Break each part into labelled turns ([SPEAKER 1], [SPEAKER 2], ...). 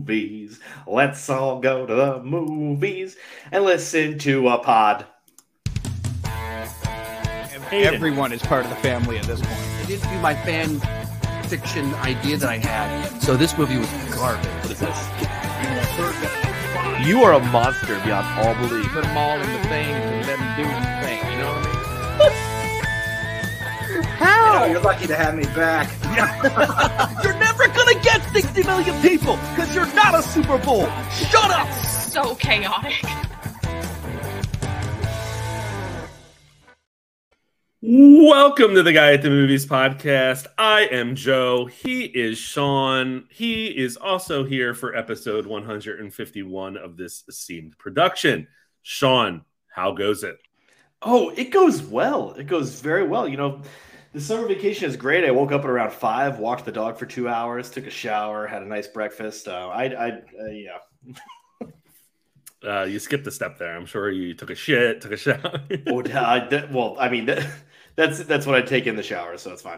[SPEAKER 1] movies. Let's all go to the movies and listen to a pod.
[SPEAKER 2] Everyone is part of the family at this point.
[SPEAKER 3] It didn't do my fan fiction idea that I had. So this movie was garbage.
[SPEAKER 4] What is this? You are a monster beyond all belief.
[SPEAKER 2] Put them all in the thing and let them do the thing. You know what I mean?
[SPEAKER 3] How? You're lucky to have me back.
[SPEAKER 4] You're never gonna get 60 million people because you're not a Super Bowl. Shut up.
[SPEAKER 5] So chaotic.
[SPEAKER 1] Welcome to the Guy at the Movies podcast. I am Joe. He is Sean. He is also here for episode 151 of this esteemed production. Sean, how goes it? Oh, it goes well. It goes very well. You know, the summer vacation is great. I woke up at around 5, walked the dog for 2 hours, took a shower, had a nice breakfast. Yeah. You skipped a step there. I'm sure you took a shit, took a shower. That's what I take in the shower, so it's fine.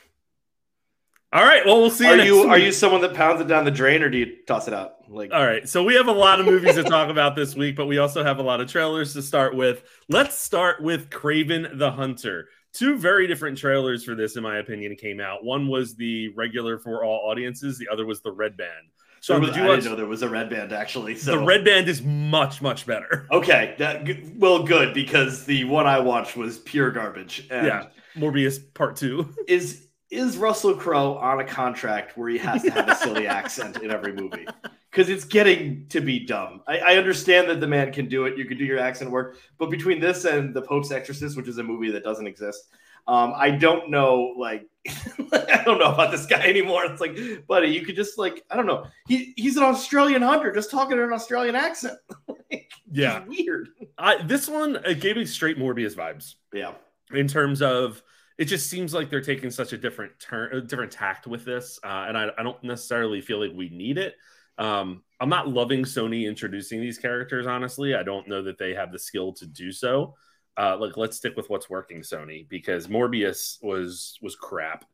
[SPEAKER 1] All right. Well, we'll see. Are you someone that pounds it down the drain, or do you toss it out? All right. So we have a lot of movies to talk about this week, but we also have a lot of trailers to start with. Let's start with Kraven the Hunter. Two very different trailers for this, in my opinion, came out. One was the regular for all audiences. The other was the red band. So I didn't know there was a red band, actually. So. The red band is much, much better. Okay. Good, because the one I watched was pure garbage. And yeah, Morbius Part 2. Is Russell Crowe on a contract where he has to have a silly accent in every movie? Because it's getting to be dumb. I understand that the man can do it. You can do your accent work. But between this and The Pope's Exorcist, which is a movie that doesn't exist, I don't know, I don't know about this guy anymore. It's like, buddy, you could just, I don't know. He's an Australian hunter, just talking in an Australian accent. Yeah. Weird. This one, it gave me straight Morbius vibes. Yeah. In terms of, it just seems like they're taking such a different tact with this. And I don't necessarily feel like we need it. I'm not loving Sony introducing these characters, honestly. I don't know that they have the skill to do so. Let's stick with what's working, Sony, because Morbius was crap.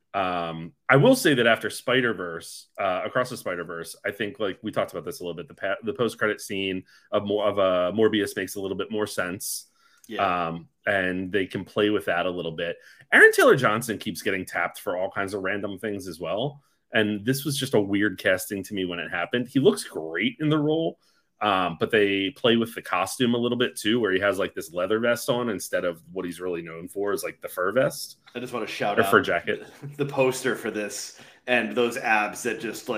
[SPEAKER 1] I will say that after Spider-Verse, Across the Spider-Verse, I think, we talked about this a little bit, the post-credit scene of Morbius makes a little bit more sense. Yeah. And they can play with that a little bit. Aaron Taylor Johnson keeps getting tapped for all kinds of random things as well. And this was just a weird casting to me when it happened. He looks great in the role. But they play with the costume a little bit too, where he has this leather vest on instead of what he's really known for is the fur vest. I just want to shout out fur jacket, the poster for this and those abs that just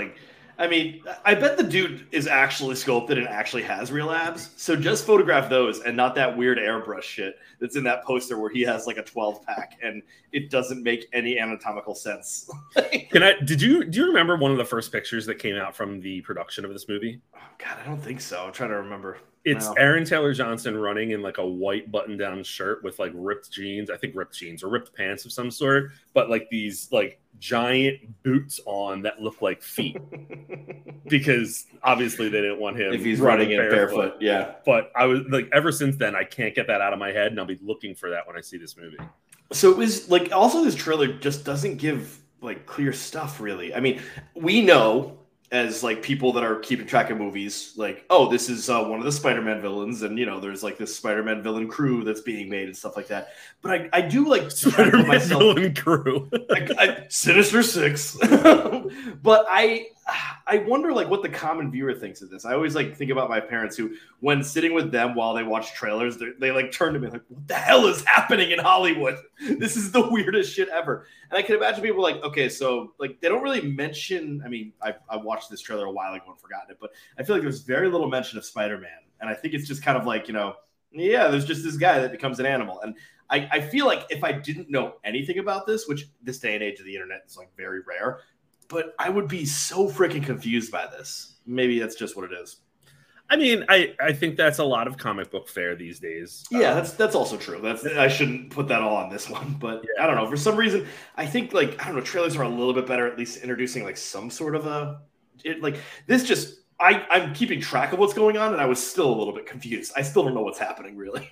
[SPEAKER 1] I bet the dude is actually sculpted and actually has real abs. So just photograph those and not that weird airbrush shit that's in that poster where he has a 12-pack and it doesn't make any anatomical sense. Do you remember one of the first pictures that came out from the production of this movie? Oh, God, I don't think so. I'm trying to remember. It's Aaron Taylor Johnson running in a white button-down shirt with ripped jeans. I think ripped jeans or ripped pants of some sort, but these giant boots on that look like feet. Because obviously they didn't want him if he's running in barefoot. Yeah. But I was ever since then, I can't get that out of my head, and I'll be looking for that when I see this movie. So it was also this trailer just doesn't give clear stuff, really. I mean, we know as people that are keeping track of movies, this is one of the Spider-Man villains, and there's this Spider-Man villain crew that's being made and stuff like that. But I do Spider-Man villain crew, Sinister Six. But I wonder what the common viewer thinks of this. I always think about my parents who, when sitting with them while they watch trailers, they turn to me what the hell is happening in Hollywood? This is the weirdest shit ever. And I can imagine people okay, so they don't really mention. I mean, I watched this trailer a while ago and forgotten it, but I feel there's very little mention of Spider-Man, and I think it's just kind of there's just this guy that becomes an animal. And I feel if I didn't know anything about this, which this day and age of the internet is very rare, but I would be so freaking confused by this. Maybe that's just what it is. I mean, I think that's a lot of comic book fare these days. Yeah, that's also true. I shouldn't put that all on this one, but yeah. I don't know. For some reason, I think I don't know. Trailers are a little bit better, at least introducing some sort of this. Just I'm keeping track of what's going on, and I was still a little bit confused. I still don't know what's happening really.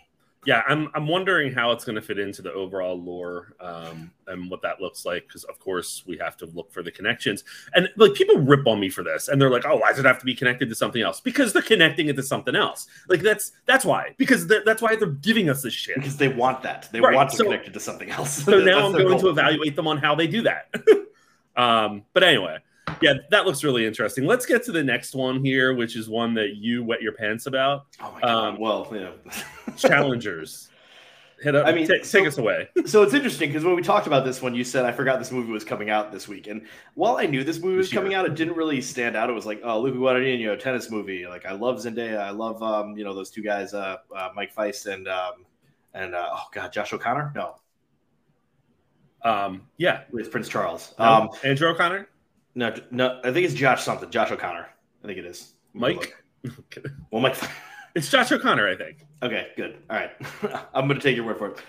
[SPEAKER 1] Yeah, I'm wondering how it's going to fit into the overall lore and what that looks like, because of course we have to look for the connections. And like people rip on me for this, and they're like, "Oh, why does it have to be connected to something else?" Because they're connecting it to something else. Like that's why. Because that's why they're giving us this shit.
[SPEAKER 5] Because they want that. They want to connect it to something else.
[SPEAKER 1] So now I'm going to evaluate them on how they do that. But anyway. Yeah, that looks really interesting. Let's get to the next one here, which is one that you wet your pants about.
[SPEAKER 5] Oh my God. Well, you know.
[SPEAKER 1] Challengers. I mean, take us away.
[SPEAKER 5] So it's interesting because when we talked about this one, you said, I forgot this movie was coming out this week. And while I knew this movie was coming out, it didn't really stand out. It was like, oh, Luca Guadagnino, tennis movie. Like, I love Zendaya. I love, those two guys, Mike Feist and oh God, Josh O'Connor? No.
[SPEAKER 1] Yeah.
[SPEAKER 5] With Prince Charles.
[SPEAKER 1] No. Andrew O'Connor?
[SPEAKER 5] No, I think it's Josh something. Josh O'Connor. I think it is.
[SPEAKER 1] Mike?
[SPEAKER 5] Well, Mike.
[SPEAKER 1] It's Josh O'Connor, I think.
[SPEAKER 5] Okay, good. All right. I'm going to take your word for it.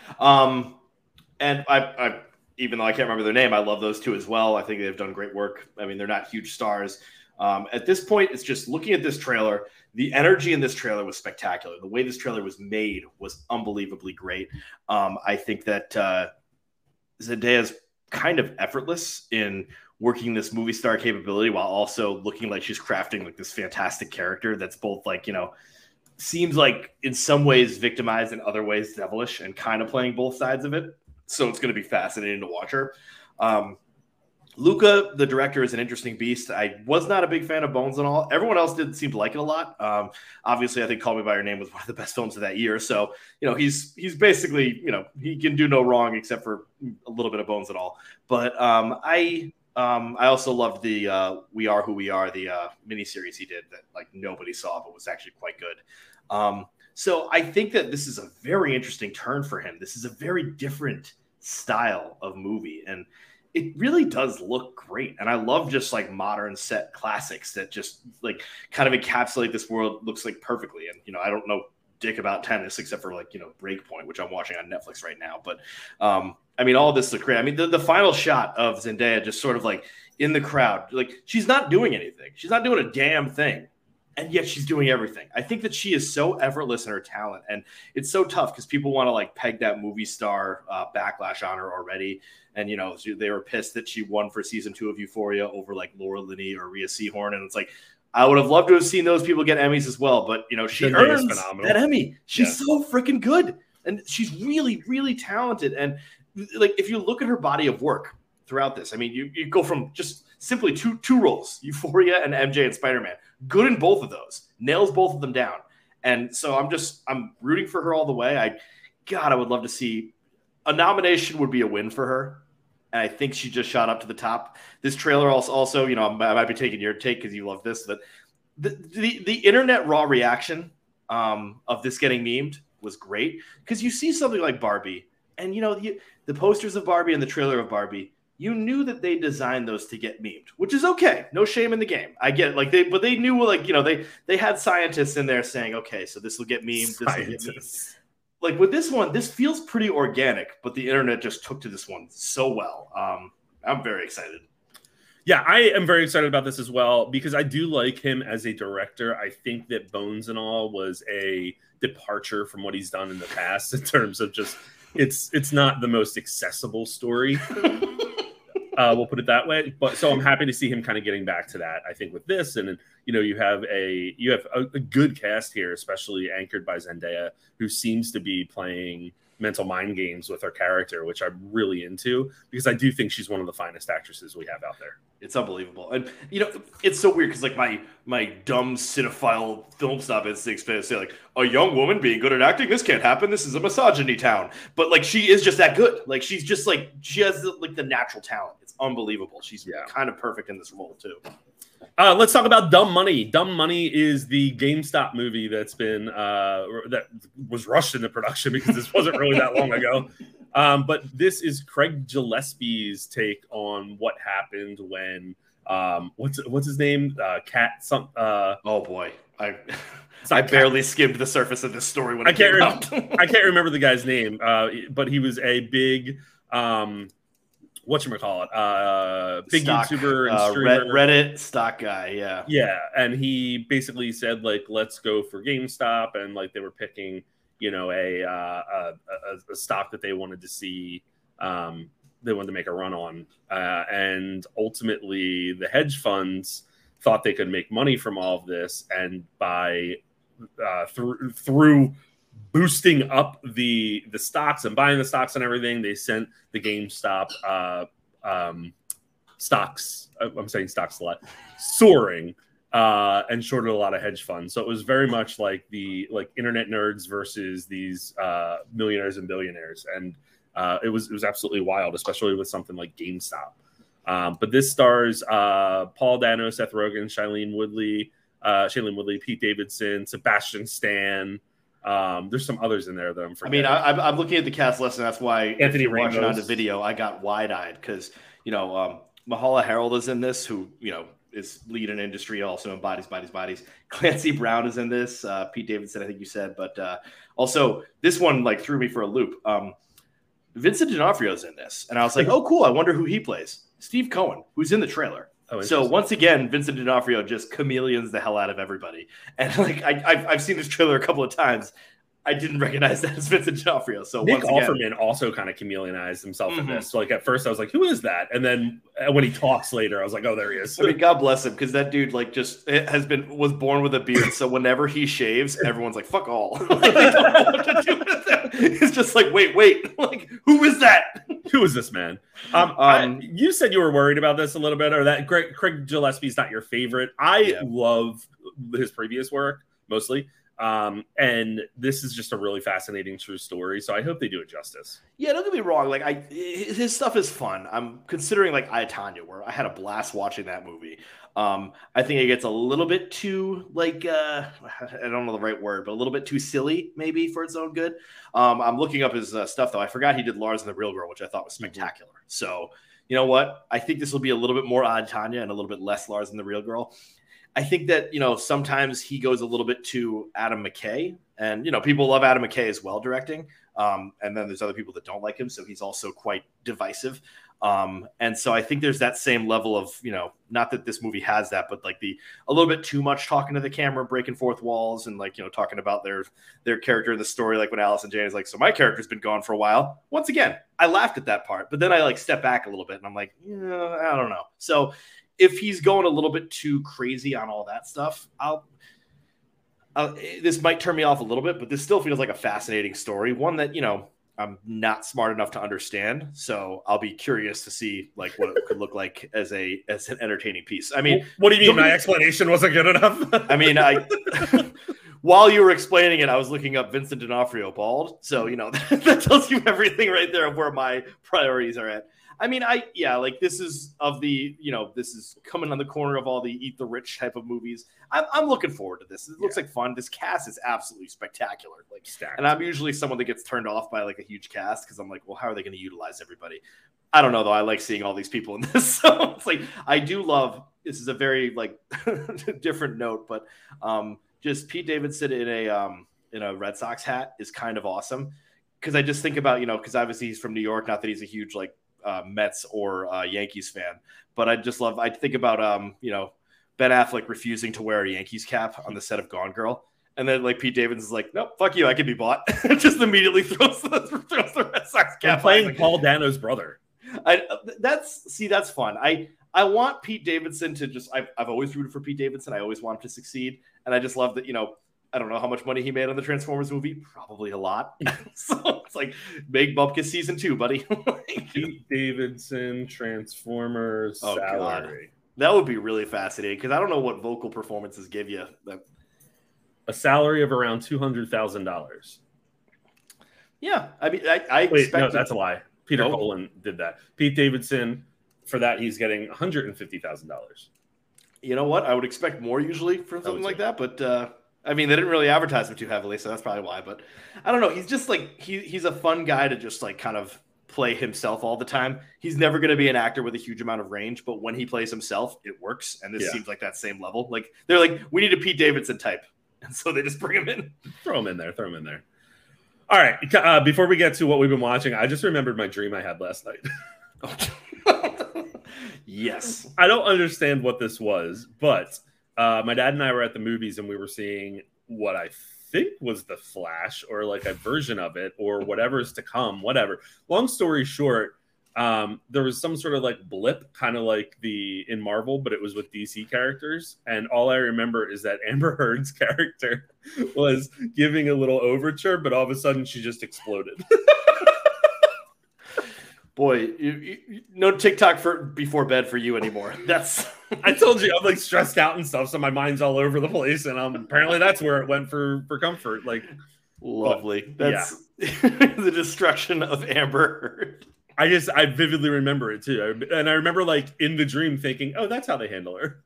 [SPEAKER 5] And I even though I can't remember their name, I love those two as well. I think they've done great work. I mean, they're not huge stars. At this point, it's just looking at this trailer. The energy in this trailer was spectacular. The way this trailer was made was unbelievably great. I think that Zendaya's kind of effortless in working this movie star capability while also looking like she's crafting like this fantastic character that's both like, you know, seems like in some ways victimized, in other ways devilish, and kind of playing both sides of it. So it's going to be fascinating to watch her. Luca, the director, is an interesting beast. I was not a big fan of Bones and all. Everyone else did seem to like it a lot. Obviously, I think Call Me By Your Name was one of the best films of that year. So, you know, he's basically, you know, he can do no wrong except for a little bit of Bones and all. But I also loved the We Are Who We Are, the miniseries he did that like nobody saw, but was actually quite good. So I think that this is a very interesting turn for him. This is a very different style of movie, and it really does look great. And I love just like modern set classics that just like kind of encapsulate this world. Looks like perfectly. And, you know, I don't know dick about tennis except for like, you know, Breakpoint, which I'm watching on Netflix right now. But I mean, all this looks great. I mean, the final shot of Zendaya just sort of like in the crowd, like she's not doing anything. She's not doing a damn thing. And yet she's doing everything. I think that she is so effortless in her talent. And it's so tough because people want to like peg that movie star backlash on her already. And, you know, they were pissed that she won for season 2 of Euphoria over like Laura Linney or Rhea Seehorn. And it's like, I would have loved to have seen those people get Emmys as well. But, you know, she earns that Emmy. She's so freaking good. And she's really, really talented. And like, if you look at her body of work throughout this, I mean, you go from just simply two roles, Euphoria and MJ and Spider-Man. Good in both of those. Nails both of them down. And so I'm rooting for her all the way. I would love to see a nomination would be a win for her. And I think she just shot up to the top. This trailer also, you know, I might be taking your take because you love this, but the internet raw reaction of this getting memed was great because you see something like Barbie and, you know, the posters of Barbie and the trailer of Barbie, you knew that they designed those to get memed, which is okay. No shame in the game. I get it. Like but they knew, like, you know, they had scientists in there saying, okay, so this will get memed. This will get memed. Like with this one, this feels pretty organic, but the internet just took to this one so well. I'm very excited.
[SPEAKER 1] Yeah, I am very excited about this as well because I do like him as a director. I think that Bones and All was a departure from what he's done in the past in terms of just it's not the most accessible story. We'll put it that way. But so I'm happy to see him kind of getting back to that. I think with this, and you know, you have a good cast here, especially anchored by Zendaya, who seems to be playing mental mind games with her character, which I'm really into because I do think she's one of the finest actresses we have out there.
[SPEAKER 5] It's unbelievable. And, you know, it's so weird because, like, my dumb cinephile film snob instincts say, like, a young woman being good at acting, this can't happen. This is a misogyny town. But, like, she is just that good. Like, she's just, like, she has, like, the natural talent. It's unbelievable. She's kind of perfect in this role, too.
[SPEAKER 1] Let's talk about Dumb Money. Dumb Money is the GameStop movie that's been that was rushed into production because this wasn't really that long ago. But this is Craig Gillespie's take on what happened when what's his name?
[SPEAKER 5] Oh boy, I barely skimmed the surface of this story when I came out.
[SPEAKER 1] I can't remember the guy's name, but he was a big. Whatchamacallit, big stock, YouTuber and streamer.
[SPEAKER 5] Reddit stock guy,
[SPEAKER 1] yeah, and he basically said like, let's go for GameStop, and like they were picking, you know, a stock that they wanted to see. They wanted to make a run on, and ultimately the hedge funds thought they could make money from all of this, and by through boosting up the stocks and buying the stocks and everything, they sent the GameStop stocks. I'm saying stocks a lot, soaring, and shorted a lot of hedge funds. So it was very much like internet nerds versus these millionaires and billionaires, and it was absolutely wild, especially with something like GameStop. But this stars Paul Dano, Seth Rogen, Shailene Woodley, Pete Davidson, Sebastian Stan. There's some others in there that I'm forgetting.
[SPEAKER 5] I mean, I'm looking at the cast list, and that's why
[SPEAKER 1] Anthony
[SPEAKER 5] Ramos. Watching on the
[SPEAKER 1] Ramos.
[SPEAKER 5] video, I got wide-eyed because, you know, Mahala Harold is in this, who, you know, is lead in industry, also in Bodies. Clancy Brown is in this. Pete Davidson, I think you said. But also, this one, like, threw me for a loop. Vincent D'Onofrio's in this. And I was like, oh, cool. I wonder who he plays. Steve Cohen, who's in the trailer.
[SPEAKER 1] Oh,
[SPEAKER 5] so once again, Vincent D'Onofrio just chameleons the hell out of everybody. And like I've seen this trailer a couple of times. I didn't recognize that as Vincent D'Onofrio. So
[SPEAKER 1] Nick Offerman also kind of chameleonized himself in this. So like at first I was like, who is that? And then when he talks later, I was like, oh, there he is.
[SPEAKER 5] I mean, God bless him, because that dude like just was born with a beard. So whenever he shaves, everyone's like, fuck all. Like, they don't know what to do with it. It's just like, wait, like, who is that?
[SPEAKER 1] Who is this man? You said you were worried about this a little bit, or that Craig Gillespie's not your favorite. I love his previous work mostly. And this is just a really fascinating true story. So I hope they do it justice.
[SPEAKER 5] Yeah, don't get me wrong. Like his stuff is fun. I'm considering like I, Tonya, where I had a blast watching that movie. I think it gets a little bit too like, I don't know the right word, but a little bit too silly maybe for its own good. I'm looking up his stuff though. I forgot he did Lars and the Real Girl, which I thought was spectacular. So you know what? I think this will be a little bit more Odd Tonya and a little bit less Lars and the Real Girl. I think that, you know, sometimes he goes a little bit to Adam McKay, and, you know, people love Adam McKay as well directing. And then there's other people that don't like him. So he's also quite divisive. And so I think there's that same level of, you know, not that this movie has that, but like a little bit too much talking to the camera, breaking fourth walls, and like, you know, talking about their character in the story. Like when Allison Jane is like, so my character's been gone for a while. Once again, I laughed at that part, but then I like step back a little bit and I'm like, I don't know. So if he's going a little bit too crazy on all that stuff, this might turn me off a little bit, but this still feels like a fascinating story. One that, you know, I'm not smart enough to understand. So I'll be curious to see like what it could look like as an entertaining piece. I mean,
[SPEAKER 1] what do you mean my explanation wasn't good enough?
[SPEAKER 5] I mean, while you were explaining it, I was looking up Vincent D'Onofrio bald. So, you know, that tells you everything right there of where my priorities are at. I mean, like this is this is coming on the corner of all the Eat the Rich type of movies. I'm looking forward to this. It looks like fun. This cast is absolutely spectacular. Like,
[SPEAKER 1] stacked.
[SPEAKER 5] And I'm usually someone that gets turned off by like a huge cast because I'm like, well, how are they going to utilize everybody? I don't know though. I like seeing all these people in this. So it's like I do love. This is a very like different note, but just Pete Davidson in a Red Sox hat is kind of awesome because I just think about, you know, because obviously he's from New York. Not that he's a huge like Mets or Yankees fan, but I think about you know, Ben Affleck refusing to wear a Yankees cap on the set of Gone Girl, and then like Pete Davidson's like, nope, fuck you, I can be bought. Just immediately throws the Red Sox cap.
[SPEAKER 1] Playing Paul Dano's brother.
[SPEAKER 5] That's fun. I want Pete Davidson to just. I've always rooted for Pete Davidson. I always want him to succeed, and I just love that, you know. I don't know how much money he made on the Transformers movie. Probably a lot. So it's like, make Bupkis season 2, buddy.
[SPEAKER 1] Pete Davidson, Transformers salary.
[SPEAKER 5] God. That would be really fascinating because I don't know what vocal performances give you.
[SPEAKER 1] A salary of around $200,000.
[SPEAKER 5] Yeah. I mean, I expect.
[SPEAKER 1] No, that's a lie. Peter Cullen did that. Pete Davidson, for that, he's getting $150,000.
[SPEAKER 5] You know what? I would expect more usually from something like that, but I mean, they didn't really advertise him too heavily, so that's probably why. But I don't know. He's just like he's a fun guy to just like kind of play himself all the time. He's never going to be an actor with a huge amount of range, but when he plays himself, it works. And this seems like that same level. Like they're like, we need a Pete Davidson type, and so they just bring him in.
[SPEAKER 1] Throw him in there. All right. Before we get to what we've been watching, I just remembered my dream I had last night.
[SPEAKER 5] Yes.
[SPEAKER 1] I don't understand what this was, but my dad and I were at the movies and we were seeing what I think was the Flash or like a version of it or whatever's to come, whatever. Long story short, there was some sort of like blip, kind of like in Marvel, but it was with DC characters. And all I remember is that Amber Heard's character was giving a little overture, but all of a sudden she just exploded.
[SPEAKER 5] Boy, no TikTok for before bed for you anymore. That's
[SPEAKER 1] I told you I'm like stressed out and stuff, so my mind's all over the place, and apparently that's where it went for comfort. Like,
[SPEAKER 5] lovely. That's the destruction of Amber Heard.
[SPEAKER 1] I vividly remember it too, and I remember like in the dream thinking, "Oh, that's how they handle her."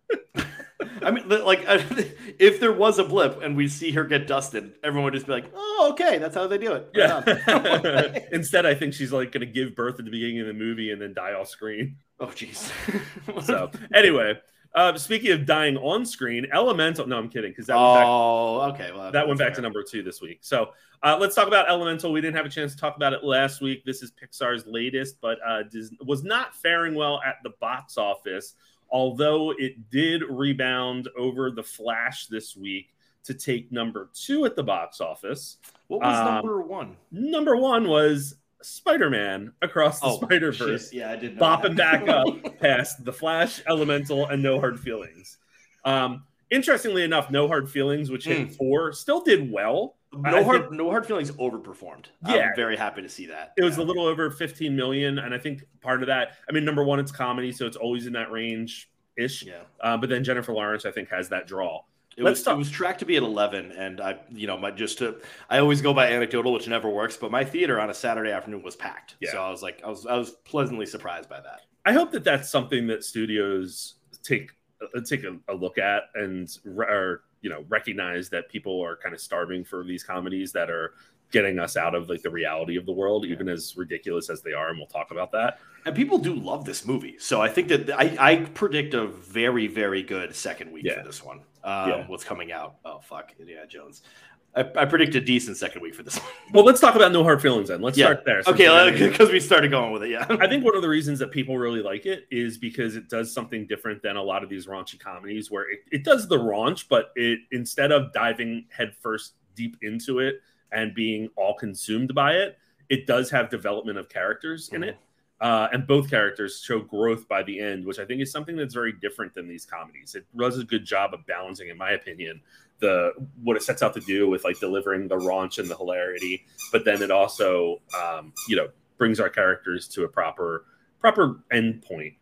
[SPEAKER 5] I mean, like, if there was a blip and we see her get dusted, everyone would just be like, "Oh, okay, that's how they do it."
[SPEAKER 1] Yeah. Instead, I think she's like going to give birth at the beginning of the movie and then die off screen.
[SPEAKER 5] Oh, jeez.
[SPEAKER 1] So, anyway, speaking of dying on screen, Elemental. No, I'm kidding, because that went back to number 2 this week. So, let's talk about Elemental. We didn't have a chance to talk about it last week. This is Pixar's latest, but was not faring well at the box office. Although it did rebound over The Flash this week to take number 2 at the box office.
[SPEAKER 5] What was number 1?
[SPEAKER 1] Number 1 was Spider-Man Across the Spider-Verse.
[SPEAKER 5] Shit. Yeah, I did know
[SPEAKER 1] bopping back up past The Flash, Elemental, and No Hard Feelings. Interestingly enough, No Hard Feelings, which hit 4, still did well.
[SPEAKER 5] No Hard Feelings overperformed.
[SPEAKER 1] Yeah,
[SPEAKER 5] I'm very happy to see that.
[SPEAKER 1] It was a little over 15 million, and I think part of that, I mean, number 1, it's comedy, so it's always in that range-ish.
[SPEAKER 5] Yeah.
[SPEAKER 1] But then Jennifer Lawrence, I think, has that draw.
[SPEAKER 5] It was tracked to be at 11, and I always go by anecdotal, which never works, but my theater on a Saturday afternoon was packed. Yeah. So I was pleasantly surprised by that.
[SPEAKER 1] I hope that that's something that studios take a look at and recognize that people are kind of starving for these comedies that are getting us out of like the reality of the world, even as ridiculous as they are, and we'll talk about that.
[SPEAKER 5] And people do love this movie, so I think that I predict a very, very good second week for this one. What's coming out? Oh fuck, Indiana Jones. I predict a decent second week for this one.
[SPEAKER 1] Well, let's talk about No Hard Feelings then. Let's start there.
[SPEAKER 5] Okay, because we started going with it. Yeah,
[SPEAKER 1] I think one of the reasons that people really like it is because it does something different than a lot of these raunchy comedies, where it does the raunch, but it, instead of diving headfirst deep into it and being all consumed by it, it does have development of characters in it. And both characters show growth by the end, which I think is something that's very different than these comedies. It does a good job of balancing, in my opinion, what it sets out to do with like delivering the raunch and the hilarity, but then it also, brings our characters to a proper end point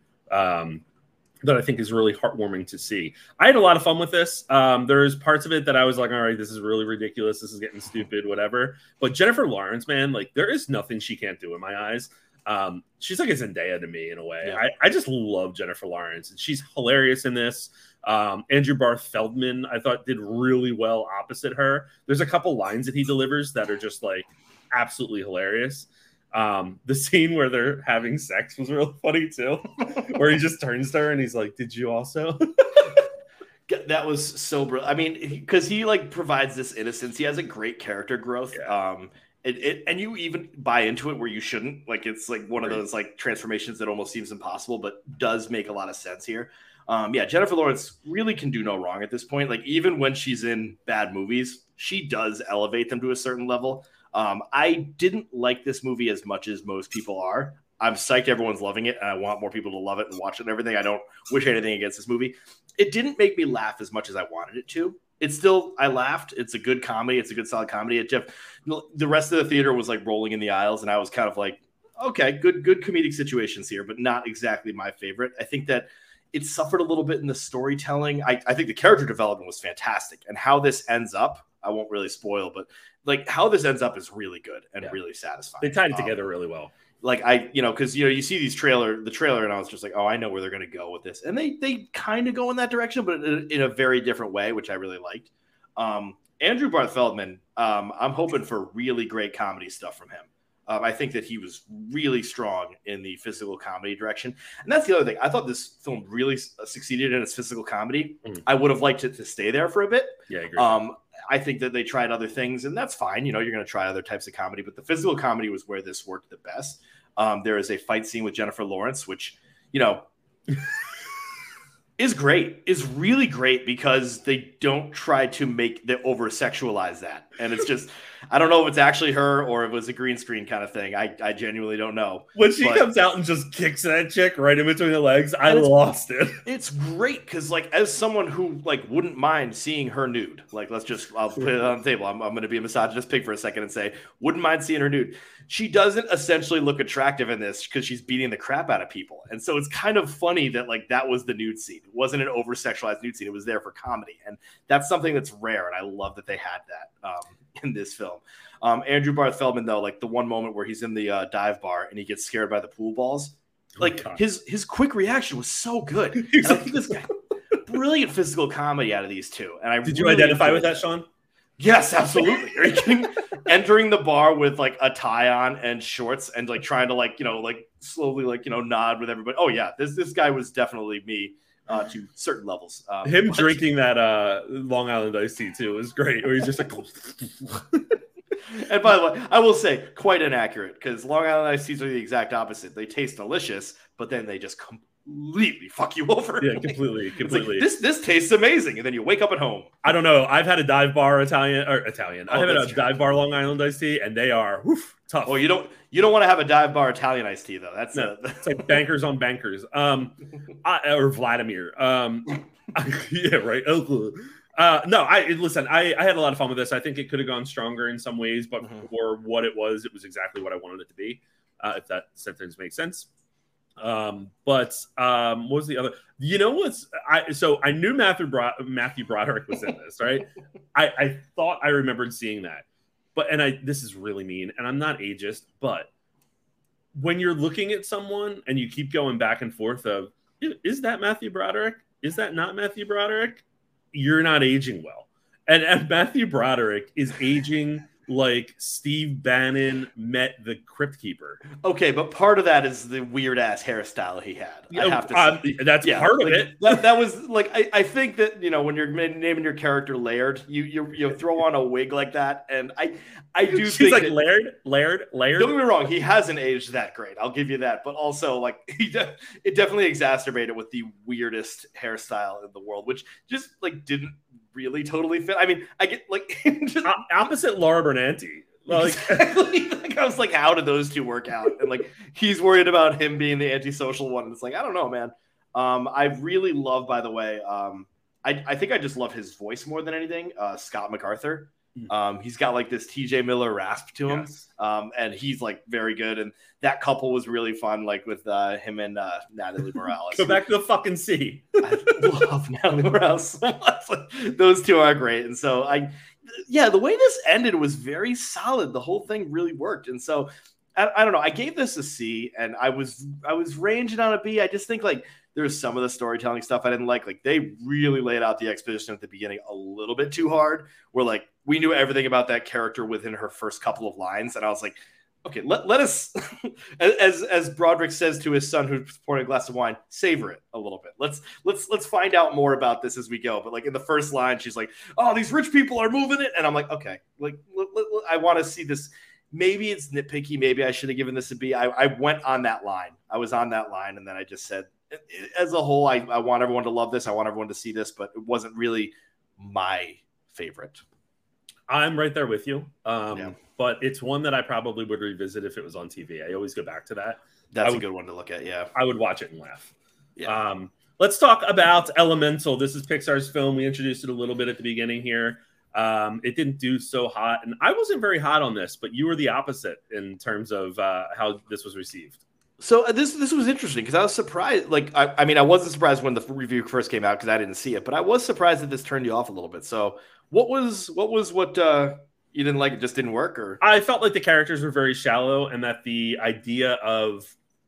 [SPEAKER 1] that I think is really heartwarming to see. I had a lot of fun with this. There's parts of it that I was like, all right, this is really ridiculous. This is getting stupid, whatever. But Jennifer Lawrence, man, like there is nothing she can't do in my eyes. She's like a Zendaya to me in a way. Yeah. I just love Jennifer Lawrence, and she's hilarious in this. Andrew Barth Feldman, I thought, did really well opposite her. There's a couple lines that he delivers that are just like absolutely hilarious. The scene where they're having sex was real funny too, where he just turns to her and he's like, "Did you also?"
[SPEAKER 5] That was so brilliant. I mean, because he like provides this innocence. He has a great character growth. Yeah. And you even buy into it where you shouldn't. Like it's like one of those like transformations that almost seems impossible, but does make a lot of sense here. Jennifer Lawrence really can do no wrong at this point. Like even when she's in bad movies, she does elevate them to a certain level. I didn't like this movie as much as most people are. I'm psyched everyone's loving it, and I want more people to love it and watch it and everything. I don't wish anything against this movie. It didn't make me laugh as much as I wanted it to. I laughed. It's a good comedy. It's a good solid comedy. The rest of the theater was like rolling in the aisles, and I was kind of like, okay, good comedic situations here, but not exactly my favorite. I think that it suffered a little bit in the storytelling. I think the character development was fantastic, and how this ends up, I won't really spoil, but like how this ends up is really good and really satisfying.
[SPEAKER 1] They tied it together really well.
[SPEAKER 5] Like because you see the trailer, and I was just like, oh, I know where they're going to go with this, and they kind of go in that direction, but in a very different way, which I really liked. Andrew Barth Feldman, I'm hoping for really great comedy stuff from him. I think that he was really strong in the physical comedy direction, and that's the other thing. I thought this film really succeeded in its physical comedy. I would have liked it to stay there for a bit.
[SPEAKER 1] Yeah, I agree.
[SPEAKER 5] I think that they tried other things, and that's fine. You're going to try other types of comedy, but the physical comedy was where this worked the best. There is a fight scene with Jennifer Lawrence, which, is great, is really great, because they don't try to over sexualize that. And it's just, I don't know if it's actually her or if it was a green screen kind of thing. I genuinely don't know.
[SPEAKER 1] When she comes out and just kicks that chick right in between the legs, I lost it.
[SPEAKER 5] It's great because, like, as someone who wouldn't mind seeing her nude, like, I'll put it on the table. I'm going to be a misogynist pig for a second and say, wouldn't mind seeing her nude. She doesn't essentially look attractive in this because she's beating the crap out of people. And so it's kind of funny that, like, that was the nude scene. It wasn't an over-sexualized nude scene. It was there for comedy. And that's something that's rare, and I love that they had that in this film. Andrew Barth Feldman, though, like, the one moment where he's in the dive bar and he gets scared by the pool balls, like, his quick reaction was so good. And I think this guy, brilliant physical comedy out of these two. And
[SPEAKER 1] did you identify with that, Sean?
[SPEAKER 5] Yes, absolutely. Are you kidding? Entering the bar with, like, a tie on and shorts and, like, trying to, like, slowly, like, nod with everybody. Oh yeah, this guy was definitely me to certain levels.
[SPEAKER 1] Drinking that Long Island iced tea too is great. Or he's just like.
[SPEAKER 5] And by the way, I will say, quite inaccurate, because Long Island iced teas are the exact opposite. They taste delicious, but then they just completely fuck you over.
[SPEAKER 1] Yeah, completely.
[SPEAKER 5] Like, this tastes amazing, and then you wake up at home.
[SPEAKER 1] I don't know. I've had a dive bar Italian. I've had a dive bar Long Island iced tea, and they are tough.
[SPEAKER 5] Oh, you don't want to have a dive bar Italian iced tea though. That's
[SPEAKER 1] it's like bankers on bankers. Or Vladimir. Yeah, right. No, I had a lot of fun with this. I think it could have gone stronger in some ways, but for what it was exactly what I wanted it to be. If that sentence makes sense. What was the other? I knew Matthew Broderick was in this, right? I thought I remembered seeing that, this is really mean, and I'm not ageist, but when you're looking at someone and you keep going back and forth of, is that Matthew Broderick? Is that not Matthew Broderick? You're not aging well. And Matthew Broderick is aging like Steve Bannon met the Crypt Keeper.
[SPEAKER 5] Okay, but part of that is the weird ass hairstyle he had. I have to say.
[SPEAKER 1] That's part of it.
[SPEAKER 5] That was like, I think that, when you're naming your character Laird, you throw on a wig like that, and I do
[SPEAKER 1] She's
[SPEAKER 5] think
[SPEAKER 1] like Laird.
[SPEAKER 5] Don't get me wrong, he hasn't aged that great. I'll give you that, but also, like, it definitely exacerbated with the weirdest hairstyle in the world, which just, like, didn't really totally fit. I mean, I get, like, just
[SPEAKER 1] opposite Laura Bernanti.
[SPEAKER 5] Like, exactly. Like, I was like, how did those two work out? And, like, he's worried about him being the antisocial one. And it's like, I don't know, man. I really love, by the way, I think I just love his voice more than anything. Scott MacArthur. He's got, like, this TJ Miller rasp to him. Yes. And he's, like, very good. And that couple was really fun, like, with him and Natalie Morales.
[SPEAKER 1] Go back to the fucking sea.
[SPEAKER 5] I love Natalie Morales so much. Like, those two are great. And so the way this ended was very solid. The whole thing really worked. And so I don't know. I gave this a C, and I was ranging on a B. I just think, like, there's some of the storytelling stuff I didn't like. Like, they really laid out the exposition at the beginning a little bit too hard, where, like, we knew everything about that character within her first couple of lines. And I was like, okay, let us, as Broderick says to his son who's pouring a glass of wine, savor it a little bit. Let's find out more about this as we go. But, like, in the first line, she's like, "Oh, these rich people are moving it," and I'm like, okay, like, I want to see this. Maybe it's nitpicky. Maybe I should have given this a B. I went on that line. I was on that line, and then I just said, as a whole, I want everyone to love this. I want everyone to see this, but it wasn't really my favorite.
[SPEAKER 1] I'm right there with you. But it's one that I probably would revisit if it was on TV. I always go back to that.
[SPEAKER 5] That's a good one to look at. Yeah.
[SPEAKER 1] I would watch it and laugh. Yeah. Let's talk about Elemental. This is Pixar's film. We introduced it a little bit at the beginning here. It didn't do so hot, and I wasn't very hot on this, but you were the opposite in terms of how this was received.
[SPEAKER 5] So this was interesting because I was surprised. Like, I mean, I wasn't surprised when the review first came out because I didn't see it, but I was surprised that this turned you off a little bit. So what you didn't like? It just didn't work, or?
[SPEAKER 1] I felt like the characters were very shallow, and that the idea of,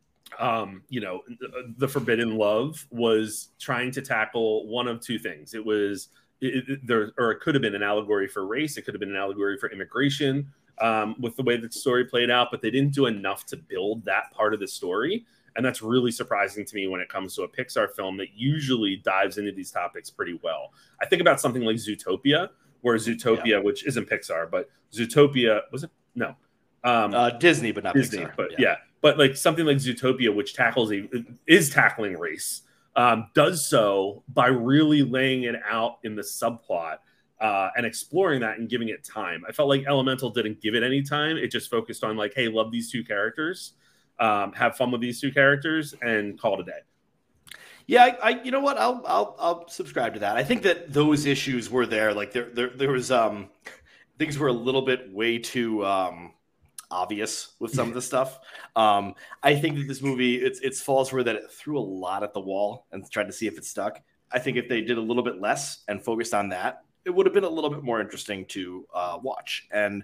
[SPEAKER 1] the forbidden love was trying to tackle one of two things. It was it could have been an allegory for race. It could have been an allegory for immigration. With the way that the story played out, but they didn't do enough to build that part of the story. And that's really surprising to me when it comes to a Pixar film that usually dives into these topics pretty well. I think about something like Zootopia, where Zootopia, which isn't Pixar, but Zootopia, was it? No.
[SPEAKER 5] Disney, but not
[SPEAKER 1] Disney,
[SPEAKER 5] Pixar.
[SPEAKER 1] But yeah. But like something like Zootopia, which is tackling race. does so by really laying it out in the subplot and exploring that and giving it time. I felt like Elemental didn't give it any time. It just focused on like, hey, love these two characters, have fun with these two characters, and call it a day.
[SPEAKER 5] Yeah, I you know what? I'll subscribe to that. I think that those issues were there. Like there was things were a little bit way too obvious with some of the stuff. I think that this movie its faults were that it threw a lot at the wall and tried to see if it stuck. I think if they did a little bit less and focused on that, it would have been a little bit more interesting to watch. And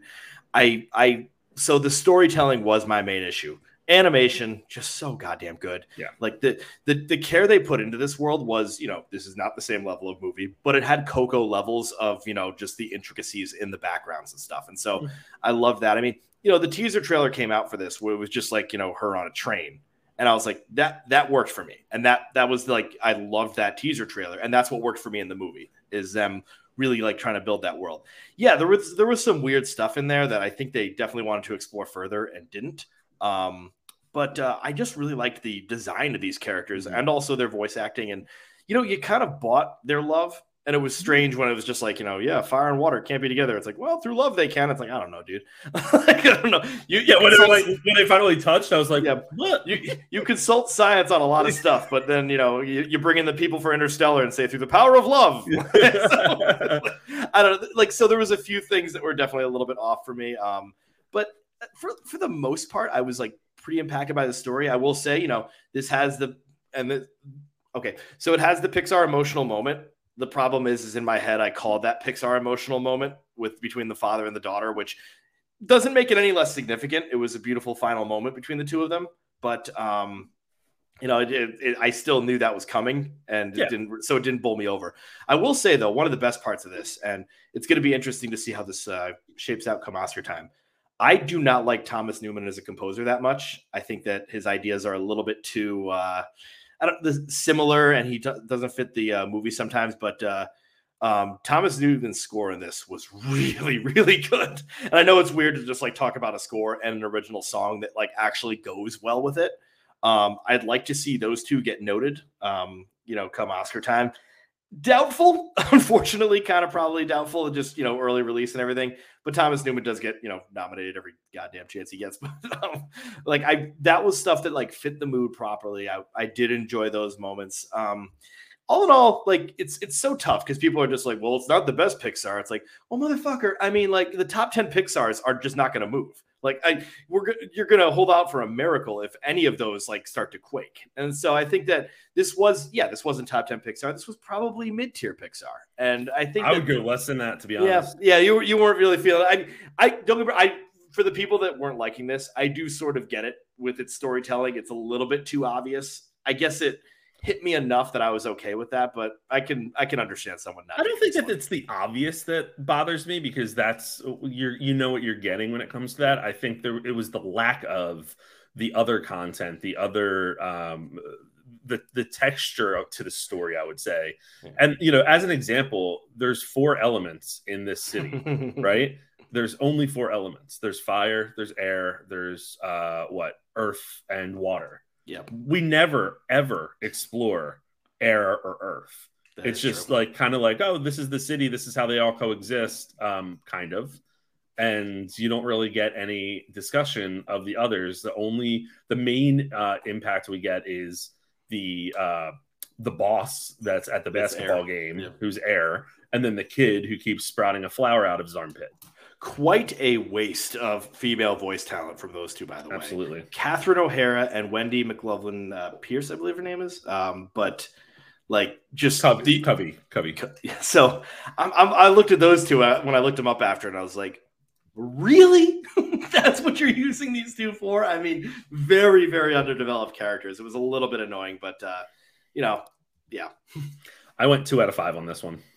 [SPEAKER 5] so the storytelling was my main issue. Animation, just so goddamn good.
[SPEAKER 1] Yeah.
[SPEAKER 5] Like the care they put into this world was, this is not the same level of movie, but it had Coco levels of, just the intricacies in the backgrounds and stuff. And so I love that. I mean, the teaser trailer came out for this where it was just like, her on a train. And I was like, that worked for me. And that was like, I loved that teaser trailer. And that's what worked for me in the movie, is them really like trying to build that world. Yeah, there was some weird stuff in there that I think they definitely wanted to explore further and didn't. But I just really liked the design of these characters and also their voice acting. And, you kind of bought their love. And it was strange when it was just like, yeah, fire and water can't be together. It's like, well, through love they can. It's like, I don't know, dude. Like, I don't know.
[SPEAKER 1] When they finally touched, I was like,
[SPEAKER 5] yeah, what? You consult science on a lot of stuff, but then, you bring in the people for Interstellar and say through the power of love. So, I don't know. Like, so there was a few things that were definitely a little bit off for me. But for the most part, I was like pretty impacted by the story. I will say, this has so it has the Pixar emotional moment. The problem is in my head, I called that Pixar emotional moment between the father and the daughter, which doesn't make it any less significant. It was a beautiful final moment between the two of them, but I still knew that was coming, and it didn't bowl me over. I will say though, one of the best parts of this, and it's going to be interesting to see how this shapes out come Oscar time. I do not like Thomas Newman as a composer that much. I think that his ideas are a little bit too similar, and he doesn't fit the movie sometimes. But Thomas Newman's score in this was really, really good. And I know it's weird to just like talk about a score and an original song that like actually goes well with it. I'd like to see those two get noted, come Oscar time. Doubtful, unfortunately, kind of probably doubtful, just, early release and everything. But Thomas Newman does get, nominated every goddamn chance he gets. But that was stuff that like fit the mood properly. I did enjoy those moments. All in all, like it's so tough because people are just like, well, it's not the best Pixar. It's like, well, motherfucker. I mean, like the top 10 Pixars are just not going to move. Like you're going to hold out for a miracle if any of those like start to quake. And so I think that this wasn't top 10 Pixar. This was probably mid-tier Pixar. And I think
[SPEAKER 1] I would go less than that, to be honest.
[SPEAKER 5] Yeah. You weren't really feeling. I don't get me. For the people that weren't liking this, I do sort of get it with its storytelling. It's a little bit too obvious. I guess it hit me enough that I was okay with that, but I can understand someone not.
[SPEAKER 1] I don't think that it's the obvious that bothers me, because that's what you're getting when it comes to that. I think it was the lack of the other content, the other the texture to the story, I would say. And as an example, there's 4 elements in this city, right? There's only 4 elements. There's fire, there's air, there's earth and water.
[SPEAKER 5] Yeah,
[SPEAKER 1] we never ever explore air or earth. It's just like kind of like, oh, this is the city, this is how they all coexist, kind of. And you don't really get any discussion of the others. The main impact we get is the boss that's at the basketball game, who's air, and then the kid who keeps sprouting a flower out of his armpit.
[SPEAKER 5] Quite a waste of female voice talent from those two, by the way.
[SPEAKER 1] Absolutely.
[SPEAKER 5] Catherine O'Hara and Wendy McLaughlin Pierce, I believe her name is. But like just
[SPEAKER 1] Covey.
[SPEAKER 5] So I looked at those two when I looked them up after, and I was like, really? That's what you're using these two for? I mean, very, very underdeveloped characters. It was a little bit annoying, but yeah.
[SPEAKER 1] I went 2 out of 5 on this one.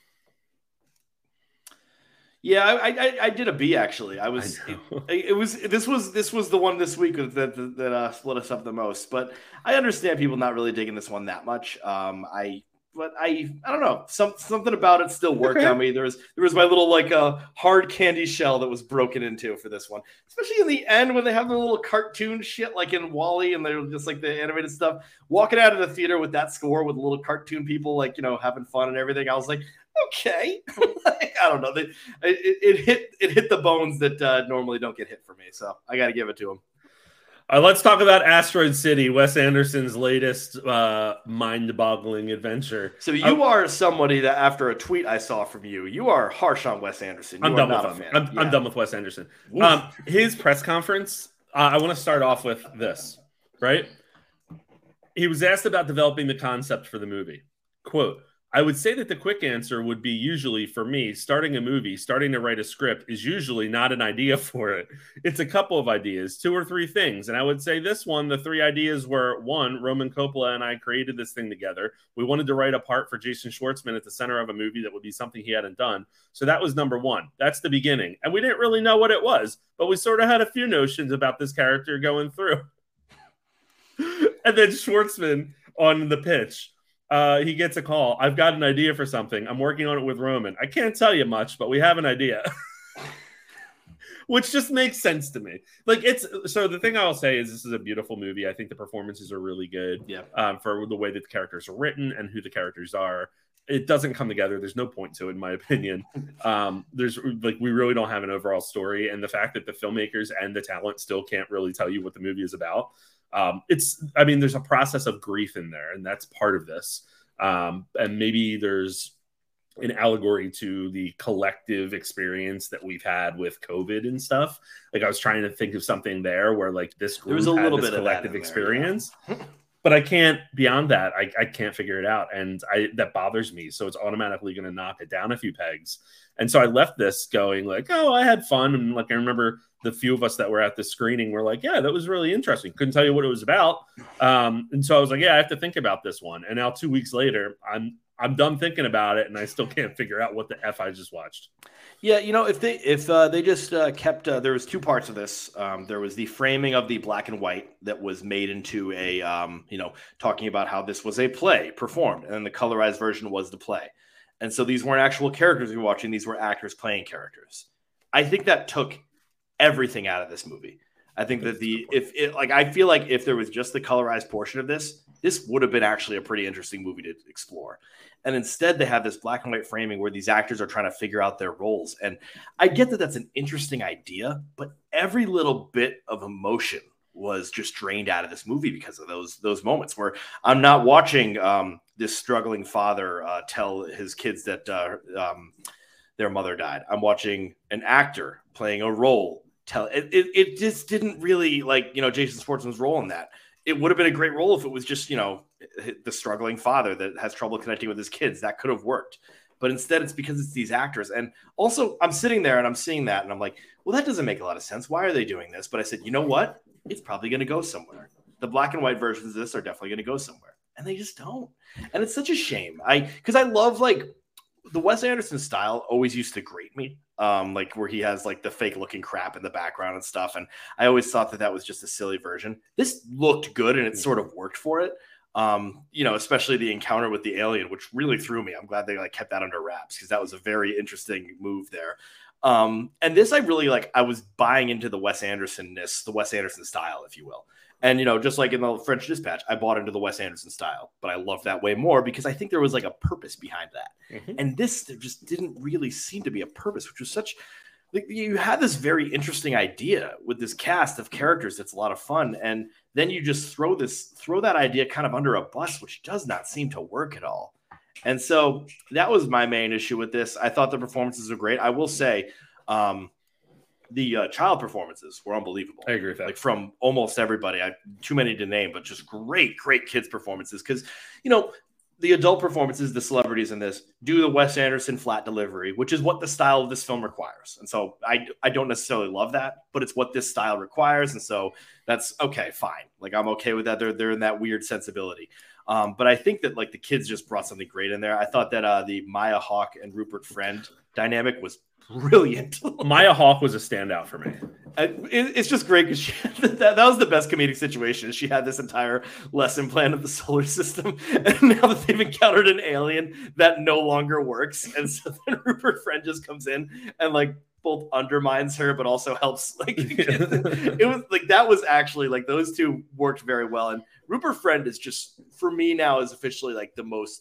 [SPEAKER 5] Yeah, I did a B actually. This was the one this week that split us up the most. But I understand people not really digging this one that much. I but I don't know. Something about it still worked on me. There was my little like hard candy shell that was broken into for this one, especially in the end when they have the little cartoon shit like in WALL-E and they're just like the animated stuff. Walking out of the theater with that score with little cartoon people like having fun and everything, I was like, okay. I don't know. It hit the bones that normally don't get hit for me, so I got to give it to him.
[SPEAKER 1] Let's talk about Asteroid City, Wes Anderson's latest mind-boggling adventure.
[SPEAKER 5] So you are somebody that, after a tweet I saw from you, you are harsh on Wes Anderson.
[SPEAKER 1] I'm done with him. I'm done with Wes Anderson. His press conference, I want to start off with this, right? He was asked about developing the concept for the movie. Quote, I would say that the quick answer would be usually, for me, starting to write a script is usually not an idea for it. It's a couple of ideas, 2 or 3 things. And I would say this one, the 3 ideas were, 1, Roman Coppola and I created this thing together. We wanted to write a part for Jason Schwartzman at the center of a movie that would be something he hadn't done. So that was number 1. That's the beginning. And we didn't really know what it was, but we sort of had a few notions about this character going through. And then Schwartzman on the pitch. He gets a call. I've got an idea for something. I'm working on it with Roman. I can't tell you much, but we have an idea. Which just makes sense to me. Like, so the thing I'll say is this is a beautiful movie. I think the performances are really good.
[SPEAKER 5] Yeah.
[SPEAKER 1] For the way that the characters are written and who the characters are. It doesn't come together. There's no point to it, in my opinion. We really don't have an overall story. And the fact that the filmmakers and the talent still can't really tell you what the movie is about. There's a process of grief in there, and that's part of this. And maybe there's an allegory to the collective experience that we've had with COVID and stuff. Like, I was trying to think of something there where like this group
[SPEAKER 5] was a little
[SPEAKER 1] had this
[SPEAKER 5] bit
[SPEAKER 1] collective
[SPEAKER 5] of that
[SPEAKER 1] experience. There, yeah. But I can't, beyond that, I can't figure it out. And that bothers me. So it's automatically going to knock it down a few pegs. And so I left this going like, oh, I had fun. And like, I remember the few of us that were at the screening were like, yeah, that was really interesting. Couldn't tell you what it was about. And so I was like, yeah, I have to think about this one. And now 2 weeks later, I'm done thinking about it. And I still can't figure out what the F I just watched.
[SPEAKER 5] Yeah, if they just kept there was 2 parts of this. There was the framing of the black and white that was made into a talking about how this was a play performed, and then the colorized version was the play. And so these weren't actual characters you're watching; these were actors playing characters. I think that took everything out of this movie. I think that I feel like if there was just the colorized portion of this would have been actually a pretty interesting movie to explore. And instead, they have this black and white framing where these actors are trying to figure out their roles. And I get that that's an interesting idea, but every little bit of emotion was just drained out of this movie because of those moments where I'm not watching this struggling father tell his kids that their mother died. I'm watching an actor playing a role. It just didn't really Jason Schwartzman's role in that. It would have been a great role if it was just, the struggling father that has trouble connecting with his kids. That could have worked. But instead, it's because it's these actors. And also, I'm sitting there and I'm seeing that and I'm like, well, that doesn't make a lot of sense. Why are they doing this? But I said, you know what? It's probably going to go somewhere. The black and white versions of this are definitely going to go somewhere. And they just don't. And it's such a shame. Because I love, the Wes Anderson style always used to grate me. Where he has the fake looking crap in the background and stuff. And I always thought that was just a silly version. This looked good and it sort of worked for it. Especially the encounter with the alien, which really threw me. I'm glad they kept that under wraps because that was a very interesting move there. And this, I really I was buying into the Wes Anderson-ness, the Wes Anderson style, if you will. And, just like in the French Dispatch, I bought into the Wes Anderson style, but I loved that way more because I think there was a purpose behind that. Mm-hmm. And this, there just didn't really seem to be a purpose, which was such, you had this very interesting idea with this cast of characters. That's a lot of fun. And then you just throw that idea kind of under a bus, which does not seem to work at all. And so that was my main issue with this. I thought the performances were great. I will say, the child performances were unbelievable.
[SPEAKER 1] I agree with that.
[SPEAKER 5] From almost everybody. Too many to name, but just great kids performances. Because, the adult performances, the celebrities in this, do the Wes Anderson flat delivery, which is what the style of this film requires. And so I don't necessarily love that, but it's what this style requires. And so that's okay, fine. I'm okay with that. They're in that weird sensibility. But I think that like the kids just brought something great in there. I thought that the Maya Hawke and Rupert Friend dynamic was brilliant.
[SPEAKER 1] Maya Hawke was a standout for me.
[SPEAKER 5] It's just great because that was the best comedic situation. She had this entire lesson plan of the solar system, and now that they've encountered an alien, that no longer works. And so then Rupert Friend just comes in and like both undermines her, but also helps. Like it was like that was actually like those two worked very well. And Rupert Friend is just for me now is officially like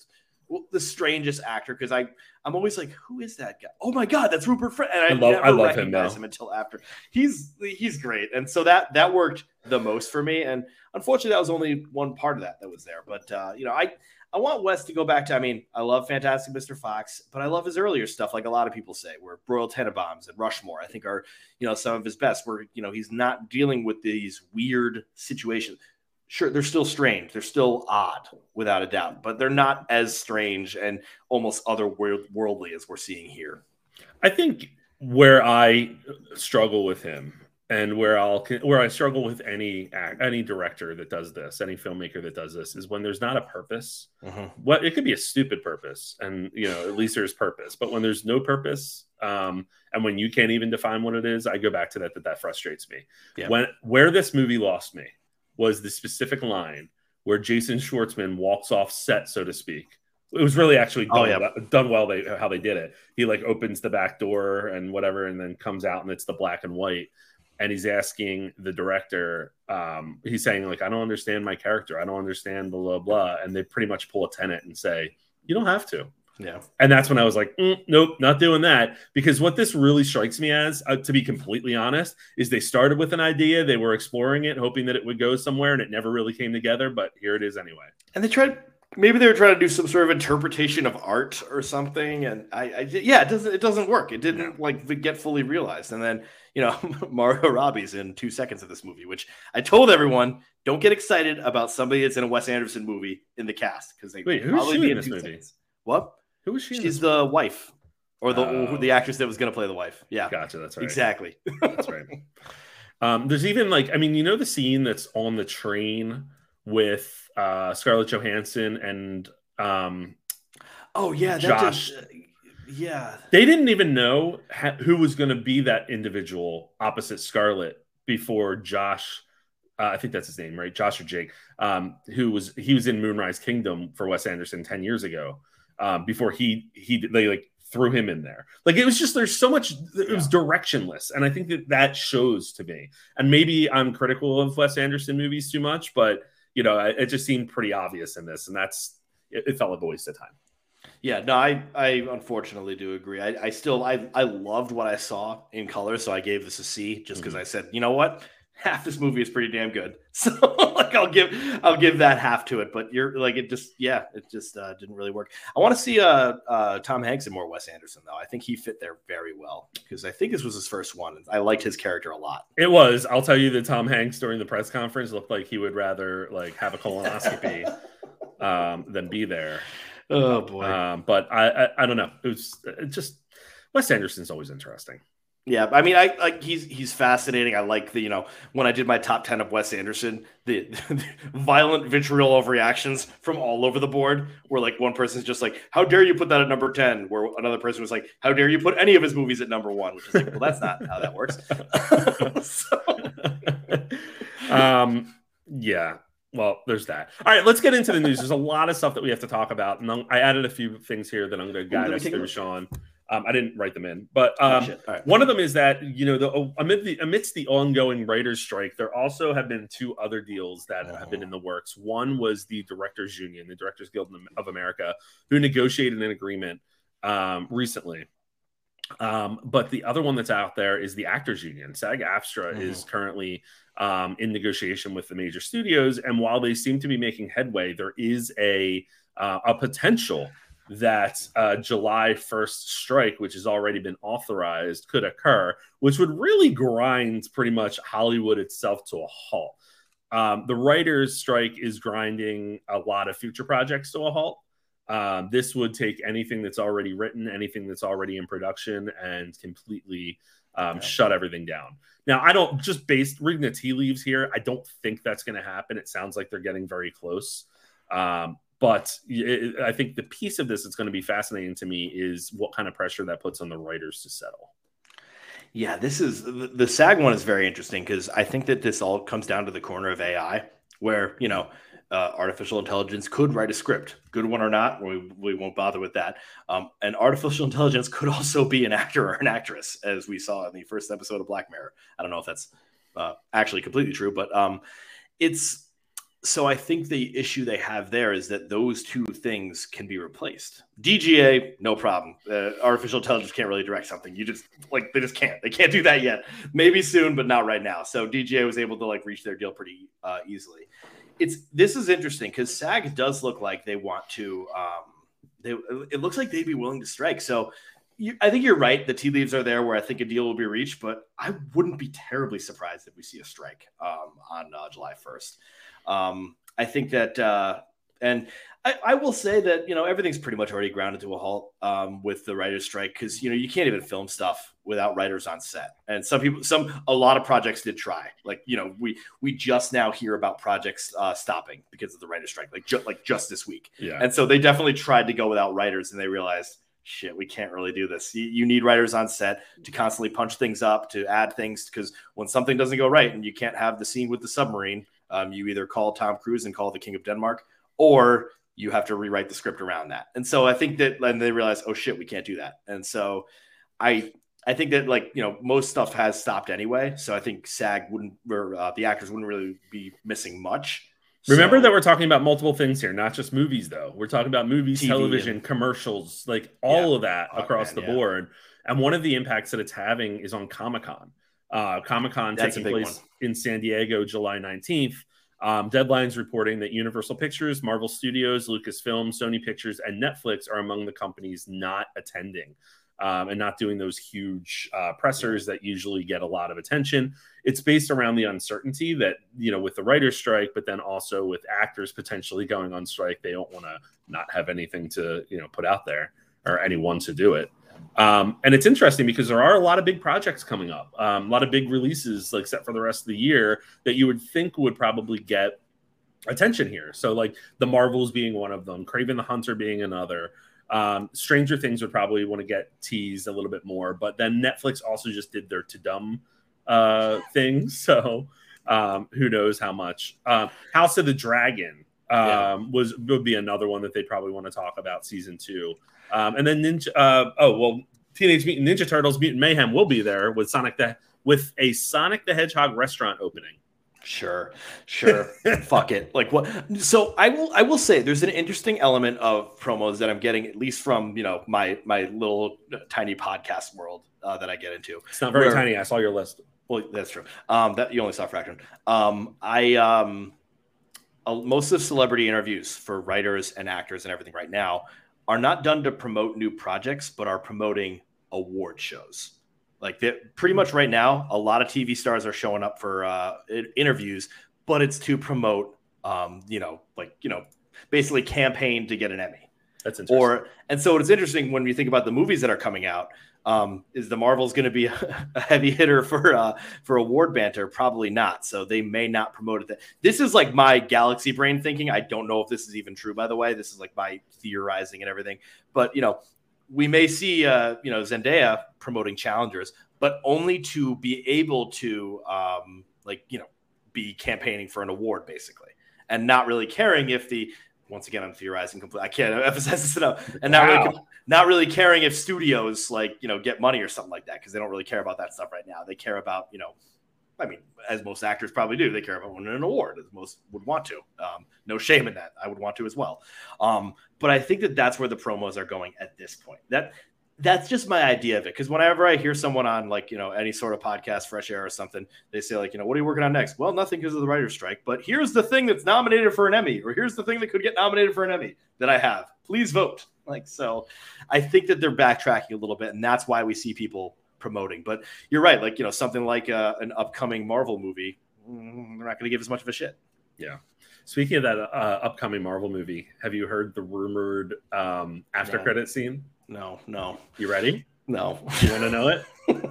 [SPEAKER 5] the strangest actor because I'm always like, who is that guy? Oh my god, that's Rupert Friend. And I love him until after. He's great, and so that worked the most for me. And unfortunately, that was only one part of that was there. But I want Wes to go back to. I mean, I love Fantastic Mr. Fox, but I love his earlier stuff, like a lot of people say, where Broiled Tenenbaums and Rushmore, I think are some of his best. Where he's not dealing with these weird situations. Sure, they're still strange. They're still odd, without a doubt, but they're not as strange and almost otherworldly as we're seeing here.
[SPEAKER 1] I think where I struggle with him and where I struggle with any director that does this, any filmmaker that does this, is when there's not a purpose. What it could be a stupid purpose, and at least there's purpose. But when there's no purpose, and when you can't even define what it is, I go back to that frustrates me. Yeah. Where this movie lost me was the specific line where Jason Schwartzman walks off set, so to speak. It was really actually done well how they did it. He like opens the back door and whatever, and then comes out and it's the black and white. And he's asking the director, he's saying like, I don't understand my character. I don't understand blah, blah, blah. And they pretty much pull a Tenet and say, you don't have to.
[SPEAKER 5] Yeah.
[SPEAKER 1] And that's when I was like, nope, not doing that. Because what this really strikes me as, to be completely honest, is they started with an idea. They were exploring it, hoping that it would go somewhere, and it never really came together. But here it is anyway.
[SPEAKER 5] And maybe they were trying to do some sort of interpretation of art or something. And it doesn't work. It didn't get fully realized. And then, Margot Robbie's in 2 seconds of this movie, which I told everyone, don't get excited about somebody that's in a Wes Anderson movie in the cast. Because they
[SPEAKER 1] who's she in this movie?
[SPEAKER 5] Seconds. What?
[SPEAKER 1] Who was she?
[SPEAKER 5] She's the wife, or the actress that was going to play the wife. Yeah,
[SPEAKER 1] gotcha. That's right.
[SPEAKER 5] Exactly.
[SPEAKER 1] That's right. There's even the scene that's on the train with Scarlett Johansson and Josh. They didn't even know who was going to be that individual opposite Scarlett before Josh. I think that's his name, right? Josh or Jake. He was in Moonrise Kingdom for Wes Anderson 10 years ago. Before they like threw him in there. Like it was just, there's so much, it was directionless. And I think that shows to me. And maybe I'm critical of Wes Anderson movies too much, but it just seemed pretty obvious in this. And it felt like a waste of time.
[SPEAKER 5] Yeah, no, I unfortunately do agree. I loved what I saw in color. So I gave this a C just because I said, you know what? Half this movie is pretty damn good. So like I'll give that half to it, but it just didn't really work. I want to see Tom Hanks and more Wes Anderson though. I think he fit there very well because I think this was his first one. And I liked his character a lot.
[SPEAKER 1] It was. I'll tell you that Tom Hanks during the press conference looked like he would rather like have a colonoscopy than be there.
[SPEAKER 5] Oh boy.
[SPEAKER 1] But I don't know. It's just Wes Anderson's always interesting.
[SPEAKER 5] Yeah, I mean, I like he's fascinating. I like when I did my top 10 of Wes Anderson, the violent vitriol of reactions from all over the board. Where like one person's just like, "How dare you put that at number 10?" Where another person was like, "How dare you put any of his movies at number 1?" Which is like, well, that's not how that works.
[SPEAKER 1] Yeah. Well, there's that. All right, let's get into the news. There's a lot of stuff that we have to talk about, and I added a few things here that I'm going to guide us through, Sean. I didn't write them in, but right. One of them is that amidst the ongoing writers' strike, there also have been 2 other deals that have been in the works. One was the Directors Union, the Directors Guild of America, who negotiated an agreement recently. But the other one that's out there is the Actors Union. SAG-AFTRA is currently in negotiation with the major studios, and while they seem to be making headway, there is a potential that July 1st strike, which has already been authorized, could occur, which would really grind pretty much Hollywood itself to a halt. The writers' strike is grinding a lot of future projects to a halt. This would take anything that's already written, anything that's already in production, and completely shut everything down. Now, I don't reading the tea leaves here, I don't think that's going to happen. It sounds like they're getting very close. But I think the piece of this that's going to be fascinating to me is what kind of pressure that puts on the writers to settle.
[SPEAKER 5] Yeah, this is the SAG one is very interesting because I think that this all comes down to the corner of AI, where artificial intelligence could write a script, good one or not. We won't bother with that. And artificial intelligence could also be an actor or an actress, as we saw in the first episode of Black Mirror. I don't know if that's actually completely true, but it's. So I think the issue they have there is that those two things can be replaced. DGA, no problem. Artificial intelligence can't really direct something. They just can't. They can't do that yet. Maybe soon, but not right now. So DGA was able to reach their deal pretty easily. This is interesting because SAG does look like they want to. It looks like they'd be willing to strike. So I think you're right. The tea leaves are there where I think a deal will be reached, but I wouldn't be terribly surprised if we see a strike on July 1st. I think that, and I will say that, everything's pretty much already grounded to a halt with the writer's strike because, you can't even film stuff without writers on set. And a lot of projects did try. We just now hear about projects stopping because of the writer's strike, just this week.
[SPEAKER 1] Yeah.
[SPEAKER 5] And so they definitely tried to go without writers and they realized, shit, we can't really do this. You need writers on set to constantly punch things up, to add things, because when something doesn't go right and you can't have the scene with the submarine, you either call Tom Cruise and call the King of Denmark, or you have to rewrite the script around that. And so I think that then they realize, oh shit, we can't do that. And so I think that most stuff has stopped anyway. So I think SAG wouldn't, or the actors wouldn't really be missing much.
[SPEAKER 1] Remember that we're talking about multiple things here, not just movies, though. We're talking about movies, TV, television, commercials, all of that across the board. And one of the impacts that it's having is on Comic-Con. Comic-Con taking place in San Diego, July 19th. Deadline's reporting that Universal Pictures, Marvel Studios, Lucasfilm, Sony Pictures, and Netflix are among the companies not attending and not doing those huge pressers that usually get a lot of attention. It's based around the uncertainty that, with the writer's strike, but then also with actors potentially going on strike, they don't want to not have anything to, put out there or anyone to do it. And it's interesting because there are a lot of big projects coming up, a lot of big releases, set for the rest of the year that you would think would probably get attention here. So the Marvels being one of them, Kraven the Hunter being another. Stranger Things would probably want to get teased a little bit more, but then Netflix also just did their To Dumb thing. So who knows how much. House of the Dragon would be another one that they probably want to talk about season 2. And then Teenage Mutant Ninja Turtles Mutant Mayhem will be there with a Sonic the Hedgehog restaurant opening.
[SPEAKER 5] Sure. Fuck it. What? So I will say there's an interesting element of promos that I'm getting, at least from, my little tiny podcast world that I get into.
[SPEAKER 1] It's not very tiny. I saw your list.
[SPEAKER 5] Well, that's true. That you only saw a fraction. Most of celebrity interviews for writers and actors and everything right now are not done to promote new projects, but are promoting award shows. Pretty much right now, a lot of TV stars are showing up for interviews, but it's to promote, basically campaign to get an Emmy.
[SPEAKER 1] That's interesting.
[SPEAKER 5] And so it's interesting when you think about the movies that are coming out. Is the Marvels going to be a heavy hitter for award banter? Probably not. So they may not promote it. This is my galaxy brain thinking. I don't know if this is even true, by the way. This is my theorizing and everything. But, we may see, Zendaya promoting challengers, but only to be able to, be campaigning for an award, basically, and not really caring if once again, I'm theorizing completely. I can't emphasize this enough. And not really caring if studios get money or something like that, because they don't really care about that stuff right now. They care about, as most actors probably do, they care about winning an award, as most would want to. No shame in that. I would want to as well. But I think that that's where the promos are going at this point. That's just my idea of it. Because whenever I hear someone on any sort of podcast, Fresh Air or something, they say what are you working on next? Well, nothing because of the writer's strike, but here's the thing that's nominated for an Emmy, or here's the thing that could get nominated for an Emmy that I have. Please vote. So I think that they're backtracking a little bit, and that's why we see people promoting. But you're right. Something like an upcoming Marvel movie, they're not going to give as much of a shit.
[SPEAKER 1] Yeah. Speaking of that upcoming Marvel movie, have you heard the rumored after credit scene?
[SPEAKER 5] No.
[SPEAKER 1] You ready?
[SPEAKER 5] No.
[SPEAKER 1] You want to know it?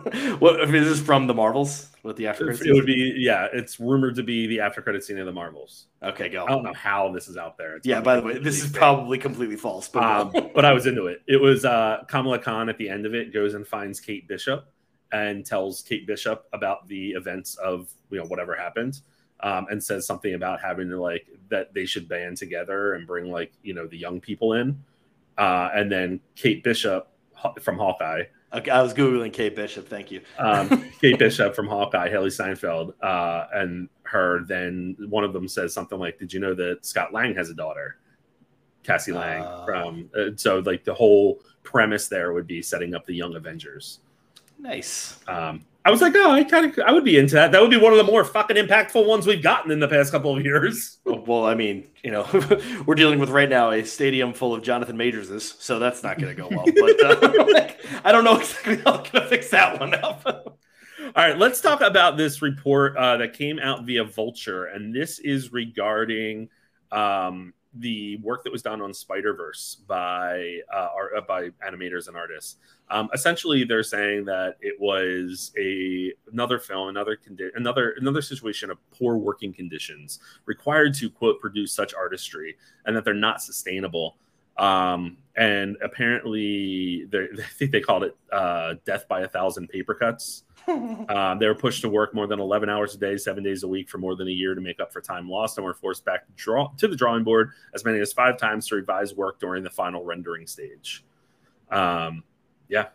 [SPEAKER 5] What if this is from the Marvels? What the after credits?
[SPEAKER 1] It would be, yeah. It's rumored to be the after credit scene of the Marvels.
[SPEAKER 5] Okay, go.
[SPEAKER 1] I don't know how this is out there.
[SPEAKER 5] Yeah. By the way, this is probably completely false,
[SPEAKER 1] but I was into it. It was Kamala Khan at the end of it goes and finds Kate Bishop and tells Kate Bishop about the events of whatever happened, and says something about having to that they should band together and bring the young people in, and then Kate Bishop from Hawkeye.
[SPEAKER 5] Okay, I was Googling Kate Bishop. Thank you.
[SPEAKER 1] Kate Bishop from Hawkeye, Haley Steinfeld, and her. Then one of them says something like, "Did you know that Scott Lang has a daughter, Cassie Lang?" So the whole premise there would be setting up the Young Avengers.
[SPEAKER 5] Nice.
[SPEAKER 1] I was like, I would be into that. That would be one of the more fucking impactful ones we've gotten in the past couple of years.
[SPEAKER 5] Well, I mean, we're dealing with right now a stadium full of Jonathan Majorses, so that's not going to go well. But I don't know exactly how I'm going to fix that one up.
[SPEAKER 1] All right, let's talk about this report that came out via Vulture, and this is regarding the work that was done on Spider-Verse by animators and artists. Essentially, they're saying that it was another film, another situation of poor working conditions required to, quote, produce such artistry, and that they're not sustainable. And apparently, I think they called it death by 1,000 paper cuts. They were pushed to work more than 11 hours a day, 7 days a week for more than a year to make up for time lost, and were forced back to the drawing board as many as 5 times to revise work during the final rendering stage. Yeah.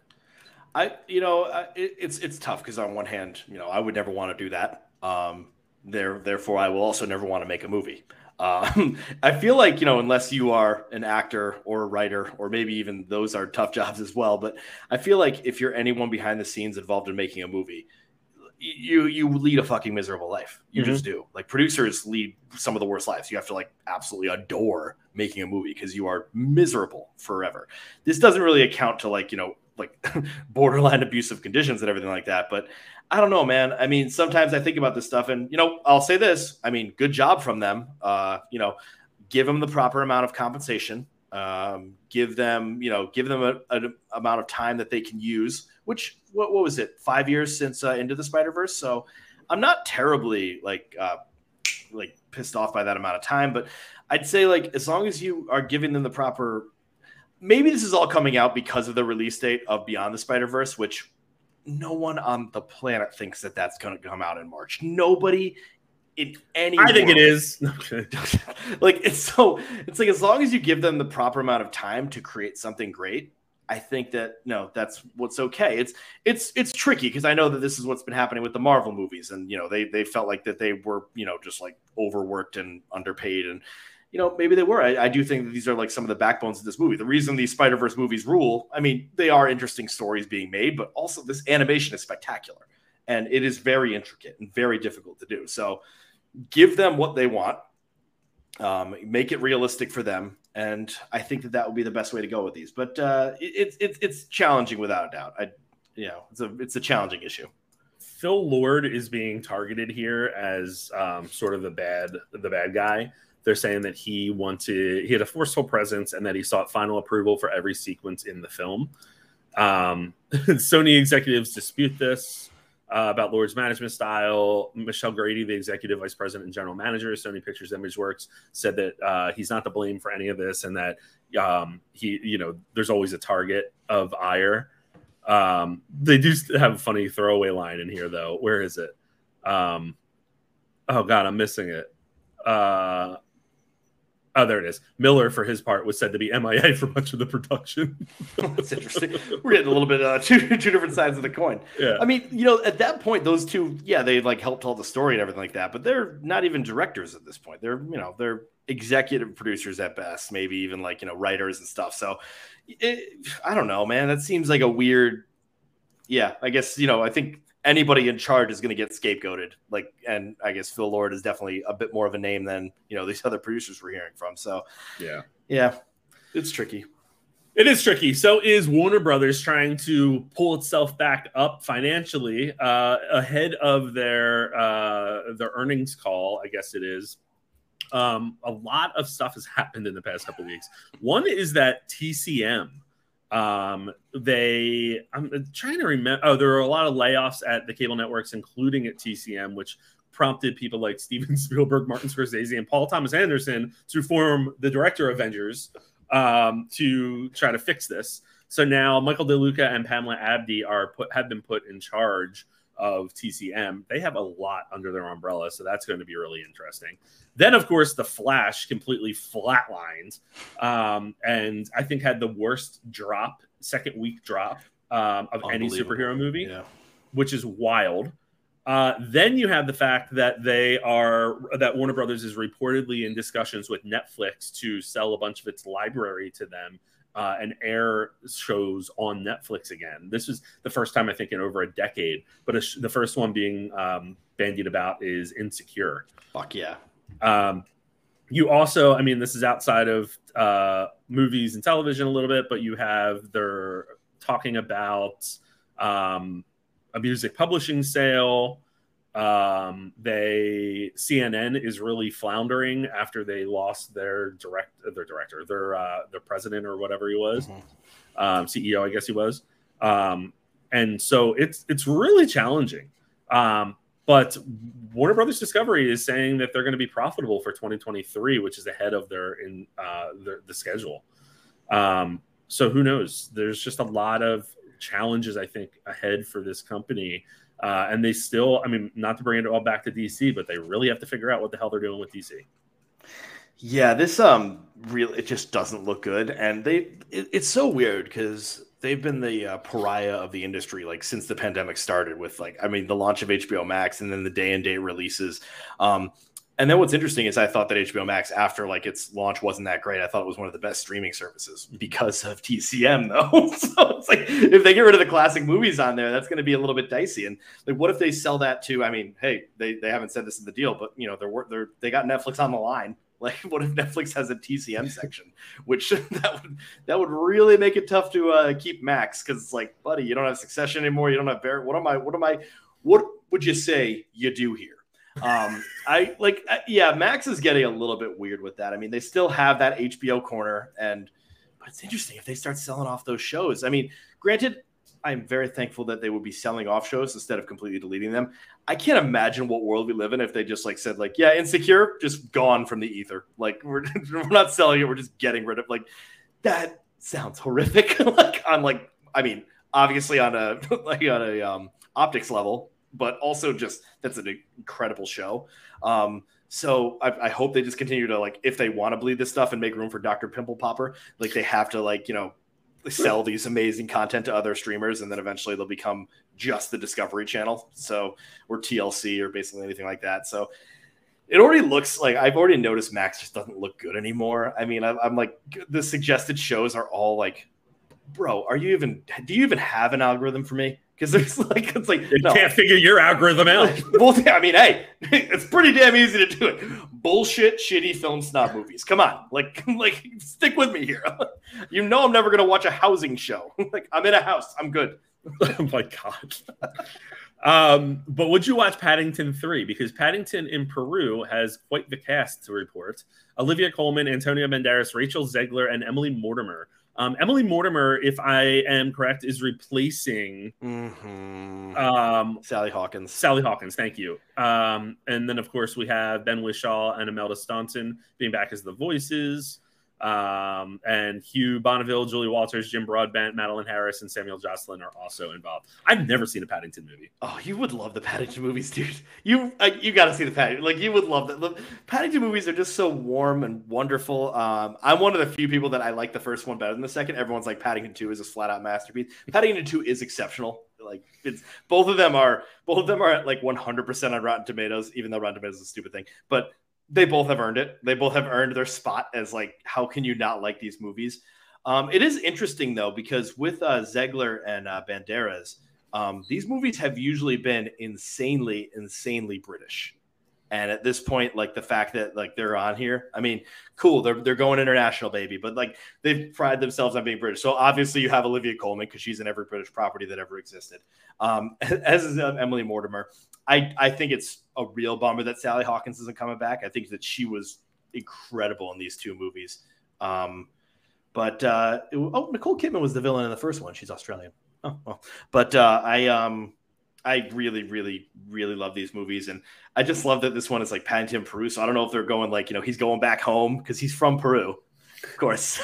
[SPEAKER 5] It's tough because on one hand, I would never want to do that. Therefore, I will also never want to make a movie. I feel like, unless you are an actor or a writer, or maybe even those are tough jobs as well. But I feel like if you're anyone behind the scenes involved in making a movie, you lead a fucking miserable life. You just do. Like, producers lead some of the worst lives. You have to absolutely adore making a movie because you are miserable forever. This doesn't really account to borderline abusive conditions and everything like that. But I don't know, man. I mean, sometimes I think about this stuff and, I'll say this. I mean, good job from them. Give them the proper amount of compensation. Give them an amount of time that they can use, which, what was it? 5 years since Into the Spider-Verse. So I'm not terribly pissed off by that amount of time, but I'd say as long as you are giving them the proper, maybe this is all coming out because of the release date of Beyond the Spider-Verse, which no one on the planet thinks that that's going to come out in March. Nobody in any
[SPEAKER 1] I think it is.
[SPEAKER 5] It's as long as you give them the proper amount of time to create something great, I think that that's what's okay. It's tricky because I know that this is what's been happening with the Marvel movies, and they felt like that they were just overworked and underpaid, and maybe they were. I do think that these are some of the backbones of this movie. The reason these Spider-Verse movies rule, I mean, they are interesting stories being made, but also this animation is spectacular. And it is very intricate and very difficult to do. So give them what they want. Make it realistic for them. And I think that would be the best way to go with these. But it's challenging without a doubt. It's a challenging issue.
[SPEAKER 1] Phil Lord is being targeted here as sort of the bad guy. They're saying that he had a forceful presence and that he sought final approval for every sequence in the film. Sony executives dispute this about Lord's management style. Michelle Grady, the executive vice president and general manager of Sony Pictures Imageworks, said that he's not to blame for any of this, and that there's always a target of ire. They do have a funny throwaway line in here, though. Where is it? Oh God, I'm missing it. Oh, there it is. Miller, for his part, was said to be MIA for much of the production.
[SPEAKER 5] That's interesting. We're getting a little bit two different sides of the coin.
[SPEAKER 1] Yeah.
[SPEAKER 5] I mean, at that point, those two, they helped tell the story and everything like that, but they're not even directors at this point. They're, they're executive producers at best, maybe even writers and stuff. So I don't know, man. That seems like a weird, I guess, I think anybody in charge is going to get scapegoated. And I guess Phil Lord is definitely a bit more of a name than, these other producers we're hearing from. So yeah, it's tricky.
[SPEAKER 1] It is tricky. So is Warner Brothers trying to pull itself back up financially ahead of their earnings call, I guess it is. A lot of stuff has happened in the past couple of weeks. One is that TCM I'm trying to remember. Oh, there were a lot of layoffs at the cable networks, including at TCM, which prompted people like Steven Spielberg, Martin Scorsese, and Paul Thomas Anderson to form the director of Avengers to try to fix this. So now Michael DeLuca and Pamela Abdy have been put in charge of TCM. They have a lot under their umbrella, so that's going to be really interesting. Then, of course, The Flash completely flatlined, and I think had the worst second week drop of any superhero movie, which is wild. Then you have the fact that Warner Brothers is reportedly in discussions with Netflix to sell a bunch of its library to them and air shows on Netflix again. This is the first time, I think, in over a decade. But the first one being bandied about is Insecure.
[SPEAKER 5] Fuck yeah.
[SPEAKER 1] You also, I mean, this is outside of movies and television a little bit, but they're talking about a music publishing sale. CNN is really floundering after they lost their president or whatever he was, CEO, I guess he was. And so it's really challenging. But Warner Brothers Discovery is saying that they're going to be profitable for 2023, which is ahead of the schedule. So who knows? There's just a lot of challenges, I think, ahead for this company. And they still, I mean, not to bring it all back to DC, but they really have to figure out what the hell they're doing with DC.
[SPEAKER 5] Yeah, this really, it just doesn't look good. And it's so weird because they've been the pariah of the industry like since the pandemic started with the launch of HBO Max and then the day and date releases. And then what's interesting is I thought that HBO Max, after its launch, wasn't that great. I thought it was one of the best streaming services because of TCM, though. So it's if they get rid of the classic movies on there, that's going to be a little bit dicey. And what if they sell that to? I mean, hey, they haven't said this in the deal, but they got Netflix on the line. What if Netflix has a TCM section? Which that would really make it tough to keep Max, because it's buddy, you don't have Succession anymore. You don't have Barry. What would you say you do here? Max is getting a little bit weird with that. I mean, they still have that HBO corner, but it's interesting if they start selling off those shows. I mean, granted, I'm very thankful that they would be selling off shows instead of completely deleting them. I can't imagine what world we live in if they just said Insecure just gone from the ether. We're not selling it. We're just getting rid of that. Sounds horrific. Obviously on a optics level, but also just that's an incredible show. So I hope they just continue to if they want to bleed this stuff and make room for Dr. Pimple Popper, they have to sell these amazing content to other streamers, and then eventually they'll become just the Discovery Channel, or TLC or basically anything like that. So it already looks I've already noticed Max just doesn't look good anymore. I mean, I'm the suggested shows are all bro, do you even have an algorithm for me? Because there's
[SPEAKER 1] you can't figure your algorithm out.
[SPEAKER 5] Well, I mean, hey, it's pretty damn easy to do it. Bullshit, shitty film snob movies. Come on, stick with me here. I'm never gonna watch a housing show. I'm in a house. I'm good.
[SPEAKER 1] Oh my god. But would you watch Paddington 3? Because Paddington in Peru has quite the cast to report. Olivia Colman, Antonio Banderas, Rachel Zegler, and Emily Mortimer. Emily Mortimer, if I am correct, is replacing
[SPEAKER 5] Sally Hawkins.
[SPEAKER 1] Sally Hawkins, thank you. And then, of course, we have Ben Whishaw and Imelda Staunton being back as the voices. And Hugh Bonneville, Julie Walters, Jim Broadbent, Madeline Harris, and Samuel Jocelyn are also involved. I've never seen a Paddington movie.
[SPEAKER 5] Oh, you would love the Paddington movies, dude. You got to see the Paddington. You would love that. The Paddington movies are just so warm and wonderful. I'm one of the few people that I like the first one better than the second. Everyone's Paddington 2 is a flat out masterpiece. Paddington 2 is exceptional. Both of them are at 100% on Rotten Tomatoes, even though Rotten Tomatoes is a stupid thing. But they both have earned it. They both have earned their spot as how can you not like these movies? It is interesting though, because with Zegler and Banderas, these movies have usually been insanely British. And at this point, the fact that they're on here, I mean, cool, they're going international, baby, but they've prided themselves on being British. So obviously you have Olivia Colman because she's in every British property that ever existed. As is Emily Mortimer. I think it's a real bummer that Sally Hawkins isn't coming back. I think that she was incredible in these two movies. But Nicole Kidman was the villain in the first one. She's Australian. Oh well, but I really, really, really love these movies, and I just love that this one is like Paddington, Peru. So I don't know if they're going like, he's going back home because he's from Peru, of course.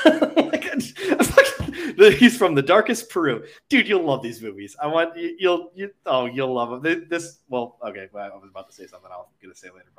[SPEAKER 5] He's from the darkest Peru, dude. You'll love these movies. You'll love them. Well, I was about to say something I was going to say later,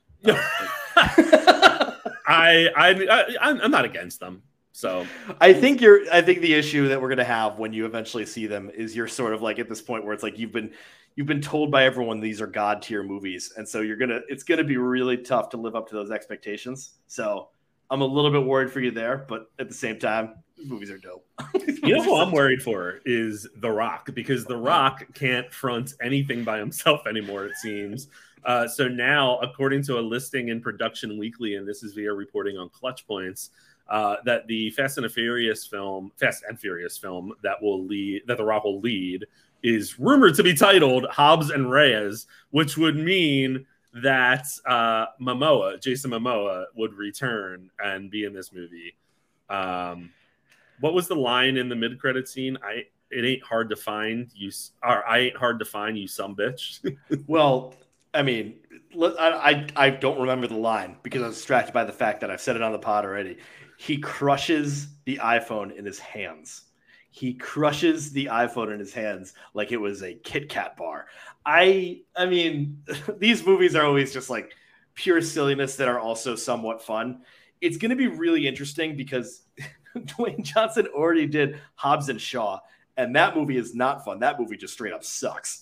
[SPEAKER 1] probably. I'm not against them. So
[SPEAKER 5] I think the issue that we're going to have when you eventually see them is you're sort of like at this point where it's like you've been told by everyone these are God tier movies, and so it's going to be really tough to live up to those expectations. So I'm a little bit worried for you there, but at the same time, these movies are dope.
[SPEAKER 1] You know who I'm worried for is The Rock, because The Rock can't front anything by himself anymore, it seems. So now, according to a listing in Production Weekly, and this is via reporting on Clutch Points, that the Fast and Furious film that The Rock will lead is rumored to be titled Hobbs and Reyes, which would mean that Jason Momoa would return and be in this movie. What was the line in the mid-credit scene? It ain't hard to find you, or I ain't hard to find you, some bitch.
[SPEAKER 5] Well, I mean, I don't remember the line because I was distracted by the fact that I've said it on the pod already. He crushes the iPhone in his hands. He crushes the iPhone in his hands like it was a Kit Kat bar. I mean, these movies are always just like pure silliness that are also somewhat fun. It's going to be really interesting because Dwayne Johnson already did Hobbs and Shaw, and that movie is not fun. That movie just straight up sucks.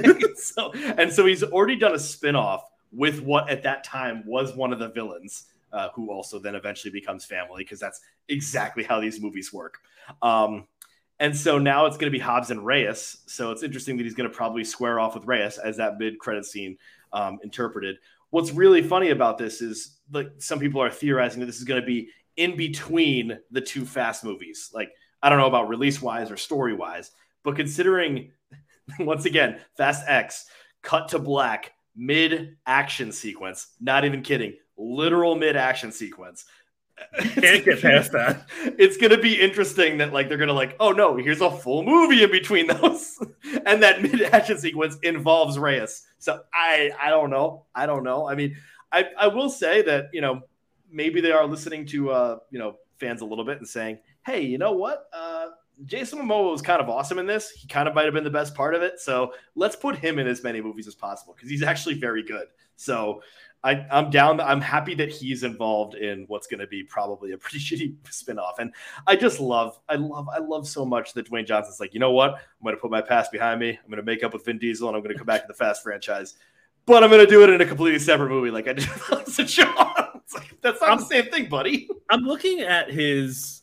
[SPEAKER 5] So he's already done a spinoff with what at that time was one of the villains, who also then eventually becomes family, because that's exactly how these movies work. And so now it's going to be Hobbs and Reyes. So it's interesting that he's going to probably square off with Reyes as that mid-credit scene interpreted. What's really funny about this is like some people are theorizing that this is going to be in between the two Fast movies. Like, I don't know about release-wise or story-wise, but considering, once again, Fast X, cut to black, mid-action sequence, not even kidding, literal mid-action sequence.
[SPEAKER 1] Can't get past that.
[SPEAKER 5] It's going to be interesting that like they're going to like, oh no, here's a full movie in between those. And that mid-action sequence involves Reyes. So I don't know. I mean, I will say that, maybe they are listening to, fans a little bit and saying, hey, you know what? Jason Momoa was kind of awesome in this. He kind of might have been the best part of it. So let's put him in as many movies as possible because he's actually very good. So I'm down. I'm happy that he's involved in what's going to be probably a pretty shitty spinoff. And I love so much that Dwayne Johnson's like, you know what? I'm going to put my past behind me. I'm going to make up with Vin Diesel and I'm going to come back to the Fast franchise. But I'm going to do it in a completely separate movie like I did with Hobbs and Shaw. It's like, that's not the same thing, buddy.
[SPEAKER 1] I'm looking at his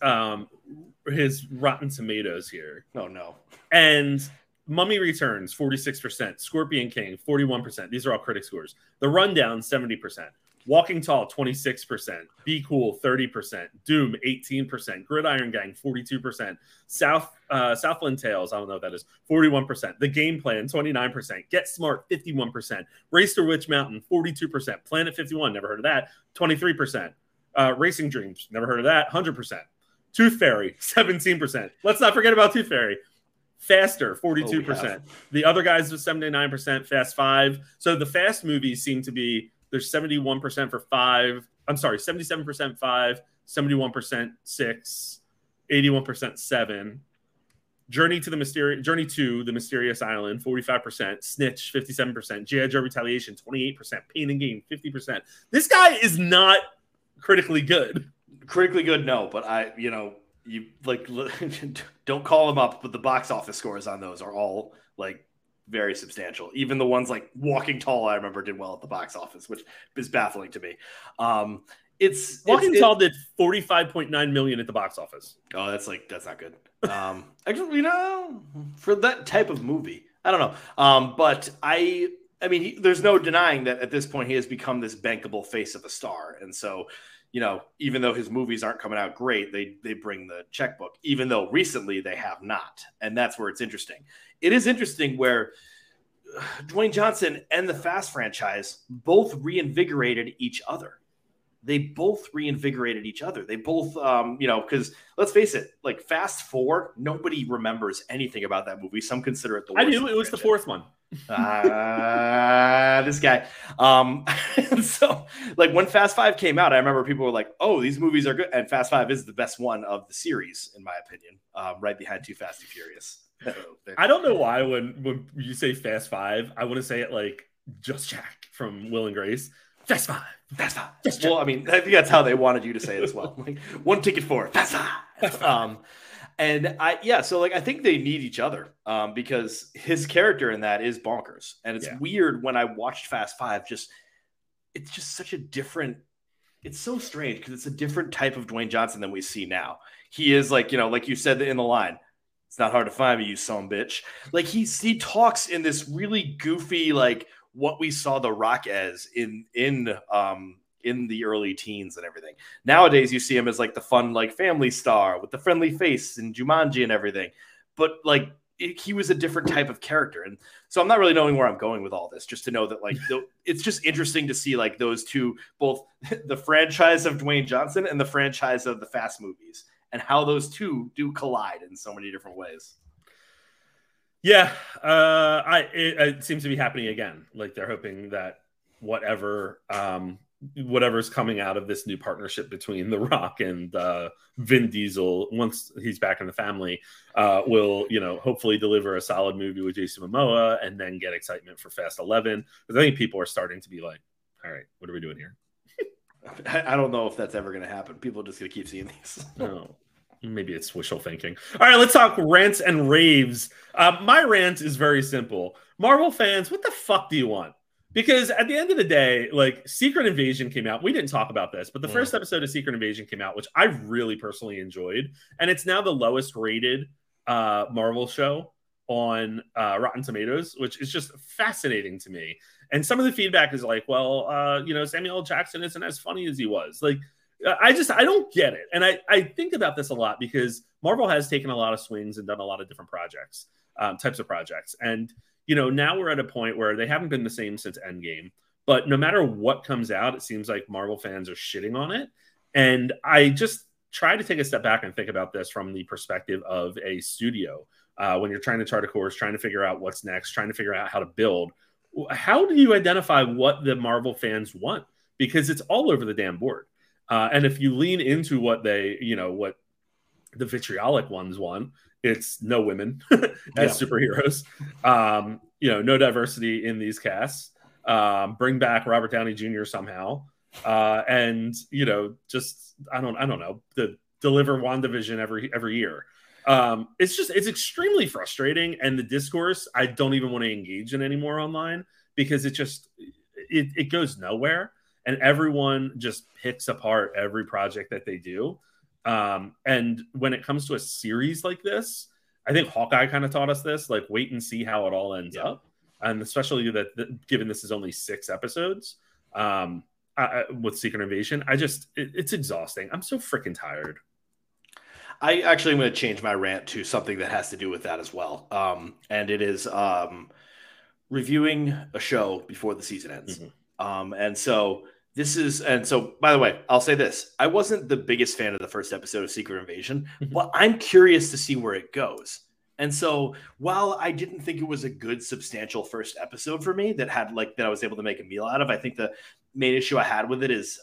[SPEAKER 1] Rotten Tomatoes here.
[SPEAKER 5] Oh, no.
[SPEAKER 1] And Mummy Returns, 46%. Scorpion King, 41%. These are all critic scores. The Rundown, 70%. Walking Tall, 26%. Be Cool, 30%. Doom, 18%. Gridiron Gang, 42%. Southland Tales, I don't know what that is, 41%. The Game Plan, 29%. Get Smart, 51%. Race to Witch Mountain, 42%. Planet 51, never heard of that, 23%. Racing Dreams, never heard of that, 100%. Tooth Fairy, 17%. Let's not forget about Tooth Fairy. Faster, 42%. The other guys was 79%. Fast 5. So the Fast movies seem to be, there's 71% for 5. I'm sorry, 77% 5, 71% 6, 81% 7. Journey to the Mysterious Island, 45%. Snitch, 57%. G.I. Joe Retaliation, 28%. Pain and Gain, 50%. This guy is not critically good.
[SPEAKER 5] Critically good, no, but you like don't call them up, but the box office scores on those are all like very substantial. Even the ones like Walking Tall, I remember, did well at the box office, which is baffling to me.
[SPEAKER 1] Walking Tall did $45.9 million at the box office.
[SPEAKER 5] Oh, that's not good. Actually, for that type of movie, I don't know. But I mean, there's no denying that at this point he has become this bankable face of a star, and so. Even though his movies aren't coming out great, they bring the checkbook, even though recently they have not. And that's where it's interesting. It is interesting where Dwayne Johnson and the Fast franchise both reinvigorated each other. they both reinvigorated each other. They both, because let's face it, like Fast 4, nobody remembers anything about that movie. Some consider it the worst.
[SPEAKER 1] I knew it was the fourth one.
[SPEAKER 5] This guy. So like when Fast 5 came out, I remember people were like, oh, these movies are good. And Fast 5 is the best one of the series, in my opinion, right behind Too Fast and Furious.
[SPEAKER 1] I don't know why when you say Fast 5, I want to say it like Just Jack from Will and Grace. Fast 5. Fast 5.
[SPEAKER 5] Fast well, I mean, I think that's how they wanted you to say it as well. Like, one ticket for Fast 5. And so I think they need each other because his character in that is bonkers. And it's weird when I watched Fast 5, it's just such a different, it's so strange because it's a different type of Dwayne Johnson than we see now. He is like you said in the line, it's not hard to find me, you son bitch. Like he talks in this really goofy, like what we saw The Rock as in the early teens and everything. Nowadays, you see him as like the fun, like family star with the friendly face and Jumanji and everything. But like he was a different type of character. And so I'm not really knowing where I'm going with all this, just to know that like it's just interesting to see like those two, both the franchise of Dwayne Johnson and the franchise of the Fast movies, and how those two do collide in so many different ways.
[SPEAKER 1] Yeah, it seems to be happening again. Like they're hoping that whatever's coming out of this new partnership between The Rock and Vin Diesel, once he's back in the family, will hopefully deliver a solid movie with Jason Momoa, and then get excitement for Fast 11. Because I think people are starting to be like, "All right, what are we doing here?"
[SPEAKER 5] I don't know if that's ever going to happen. People are just going to keep seeing these.
[SPEAKER 1] No. Maybe it's wishful thinking. All right, let's talk rants and raves. My rant is very simple. Marvel fans, what the fuck do you want? Because at the end of the day, like Secret Invasion came out. We didn't talk about this, but the first episode of Secret Invasion came out, which I really personally enjoyed. And it's now the lowest rated Marvel show on Rotten Tomatoes, which is just fascinating to me. And some of the feedback is like, well, Samuel L. Jackson isn't as funny as he was. Like, I don't get it. And I think about this a lot because Marvel has taken a lot of swings and done a lot of different projects, types of projects. And, now we're at a point where they haven't been the same since Endgame. But no matter what comes out, it seems like Marvel fans are shitting on it. And I just try to take a step back and think about this from the perspective of a studio. When you're trying to chart a course, trying to figure out what's next, trying to figure out how to build. How do you identify what the Marvel fans want? Because it's all over the damn board. And if you lean into what they, what the vitriolic ones want, it's no women as superheroes, no diversity in these casts, bring back Robert Downey Jr. somehow, and just I don't know, deliver WandaVision every year. It's extremely frustrating, and the discourse I don't even want to engage in anymore online because it goes nowhere. And everyone just picks apart every project that they do. And when it comes to a series like this, I think Hawkeye kind of taught us this, like wait and see how it all ends up. And especially given this is only 6 episodes with Secret Invasion, it's exhausting. I'm so freaking tired.
[SPEAKER 5] I actually am going to change my rant to something that has to do with that as well. And it is reviewing a show before the season ends. Mm-hmm. And so by the way, I'll say this. I wasn't the biggest fan of the first episode of Secret Invasion, but I'm curious to see where it goes. And so while I didn't think it was a good, substantial first episode for me that I was able to make a meal out of, I think the main issue I had with it is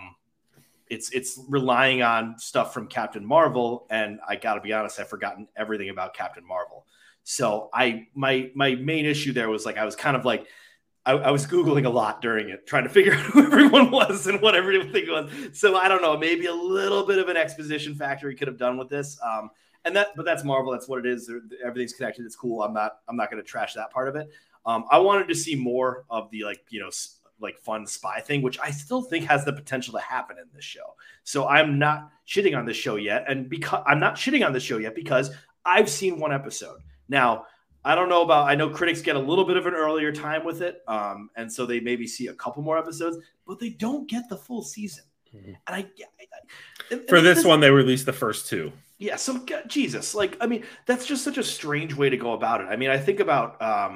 [SPEAKER 5] it's relying on stuff from Captain Marvel. And I got to be honest, I've forgotten everything about Captain Marvel. So my main issue there was like, I was kind of like, I was Googling a lot during it, trying to figure out who everyone was and what everything was. So I don't know, maybe a little bit of an exposition factor he could have done with this. But that's Marvel. That's what it is. Everything's connected. It's cool. I'm not going to trash that part of it. I wanted to see more of the fun spy thing, which I still think has the potential to happen in this show. So I'm not shitting on this show yet. And because I've seen one episode. Now, I don't know I know critics get a little bit of an earlier time with it. And so they maybe see a couple more episodes, but they don't get the full season. Mm-hmm. And
[SPEAKER 1] for this one, they released the first 2.
[SPEAKER 5] Yeah. So Jesus, that's just such a strange way to go about it. I mean, I think about,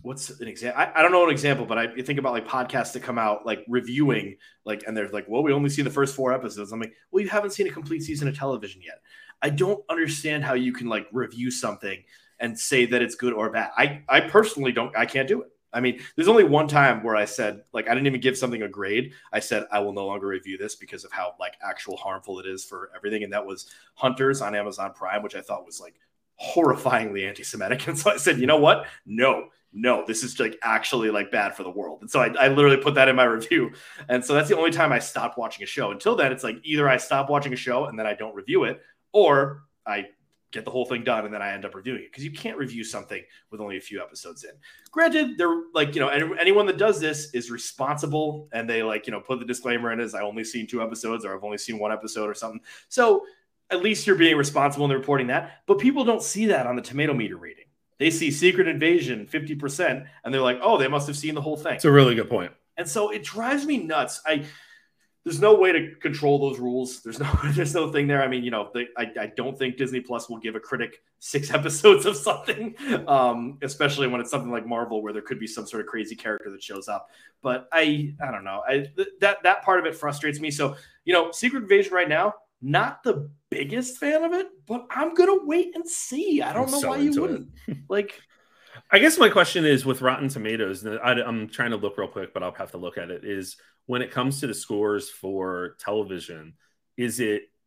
[SPEAKER 5] what's an example? I don't know an example, but I think about like podcasts that come out like reviewing, like, and they're like, well, we only see the first 4 episodes. I'm like, well, you haven't seen a complete season of television yet. I don't understand how you can like review something and say that it's good or bad. I personally I can't do it. I mean, there's only one time where I said, like, I didn't even give something a grade. I said, I will no longer review this because of how like actual harmful it is for everything. And that was Hunters on Amazon Prime, which I thought was like horrifyingly anti-Semitic. And so I said, you know what? No, this is like actually like bad for the world. And so I literally put that in my review. And so that's the only time I stopped watching a show. Until then, it's like either I stop watching a show and then I don't review it, or I get the whole thing done and then I end up reviewing it, because you can't review something with only a few episodes in. Granted, they're like, you know, anyone that does this is responsible, and they like, you know, put the disclaimer in as I only seen 2 episodes or I've only seen 1 episode or something. So at least you're being responsible in reporting that. But people don't see that on the tomato meter rating. They see Secret Invasion 50% and they're like, oh, they must have seen the whole thing.
[SPEAKER 1] It's a really good point.
[SPEAKER 5] And so it drives me nuts. There's no way to control those rules. There's no thing there. I mean, you know, I don't think Disney Plus will give a critic 6 episodes of something, especially when it's something like Marvel, where there could be some sort of crazy character that shows up. But I don't know. That part of it frustrates me. So, you know, Secret Invasion right now, not the biggest fan of it, but I'm gonna wait and see. I don't know why you wouldn't. Like,
[SPEAKER 1] I guess my question is with Rotten Tomatoes, I'm trying to look real quick, but I'll have to look at it, is when it comes to the scores for television, does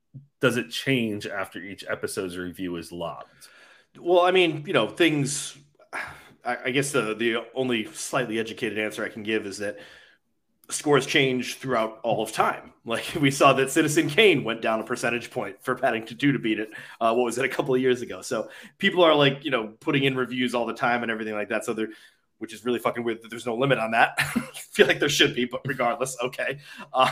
[SPEAKER 1] it change after each episode's review is logged?
[SPEAKER 5] Well, I mean, you know, things, I guess the only slightly educated answer I can give is that scores change throughout all of time. Like, we saw that Citizen Kane went down a percentage point for Paddington 2 to beat it. What was it, a couple of years ago? So people are like, you know, putting in reviews all the time and everything like that. So which is really fucking weird that there's no limit on that. I feel like there should be, but regardless, okay.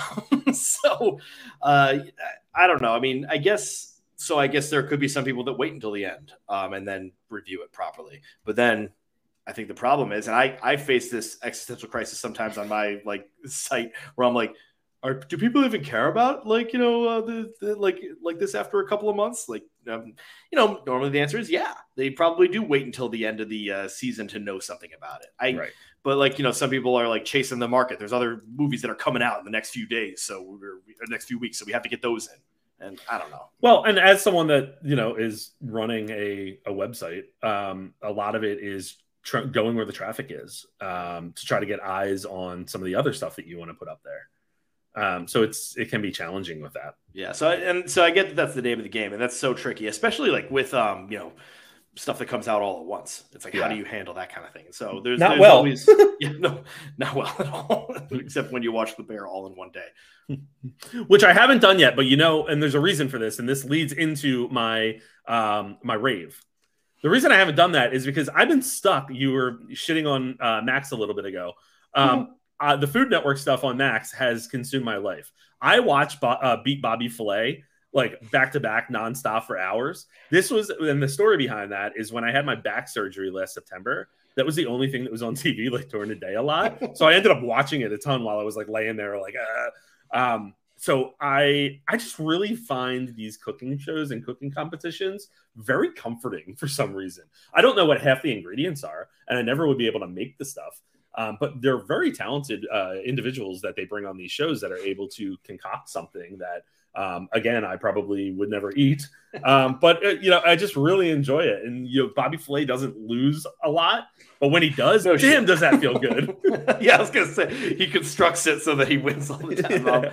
[SPEAKER 5] I don't know. I mean, I guess there could be some people that wait until the end and then review it properly. But then I think the problem is, and I face this existential crisis sometimes on my like site, where I'm like, do people even care about, like, you know, like this after a couple of months? Like, you know, normally the answer is yeah. They probably do wait until the end of the season to know something about it. Right. But like, you know, some people are like chasing the market. There's other movies that are coming out in the next few days, so next few weeks, so we have to get those in. And I don't know.
[SPEAKER 1] Well, and as someone that, you know, is running a website, a lot of it is going where the traffic is, to try to get eyes on some of the other stuff that you want to put up there. So it can be challenging with that.
[SPEAKER 5] Yeah. So I get that that's the name of the game, and that's so tricky, especially like with you know, stuff that comes out all at once. It's like, how do you handle that kind of thing? So there's always not well at all, except when you watch The Bear all in one day,
[SPEAKER 1] which I haven't done yet. But you know, and there's a reason for this, and this leads into my my rave. The reason I haven't done that is because I've been stuck. You were shitting on Max a little bit ago. The Food Network stuff on Max has consumed my life. I watched Beat Bobby Flay like back to back nonstop for hours. And the story behind that is when I had my back surgery last September, that was the only thing that was on TV like during the day a lot. So I ended up watching it a ton while I was like laying there like, so I just really find these cooking shows and cooking competitions very comforting for some reason. I don't know what half the ingredients are, and I never would be able to make the stuff. But they're very talented individuals that they bring on these shows that are able to concoct something that, again, I probably would never eat. But, you know, I just really enjoy it. And, you know, Bobby Flay doesn't lose a lot, but when he does, damn, does that feel good.
[SPEAKER 5] Yeah, I was going to say, he constructs it so that he wins all the time.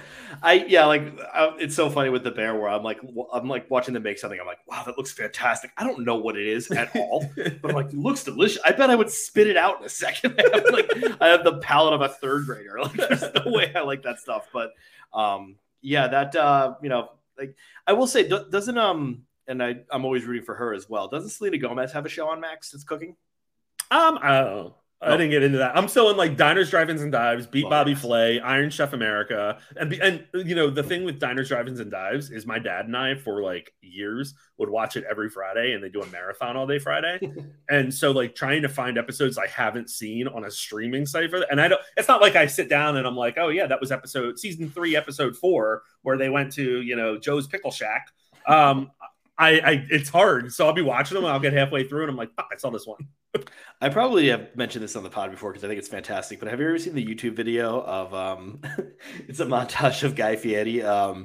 [SPEAKER 5] It's so funny with The Bear where I'm like watching them make something. I'm like, wow, that looks fantastic. I don't know what it is at all, but I'm like, it looks delicious. I bet I would spit it out in a second. I have the palate of a third grader. Like, there's no way I like that stuff. But yeah, that you know, like, I will say, doesn't and I'm always rooting for her as well. Doesn't Selena Gomez have a show on Max that's cooking?
[SPEAKER 1] I don't know. I didn't get into that. I'm still in like Diners, Drive-Ins, and Dives, Beat Bobby Flay, Iron Chef America. And you know, the thing with Diners, Drive-Ins, and Dives is my dad and I, for like years, would watch it every Friday, and they do a marathon all day Friday. And so like trying to find episodes I haven't seen on a streaming site for that. And it's not like I sit down and I'm like, oh yeah, that was season 3, episode 4, where they went to, you know, Joe's Pickle Shack. It's hard. So I'll be watching them and I'll get halfway through and I'm like, fuck, I saw this one.
[SPEAKER 5] I probably have mentioned this on the pod before because I think it's fantastic. But have you ever seen the YouTube video of it's a montage of Guy Fieri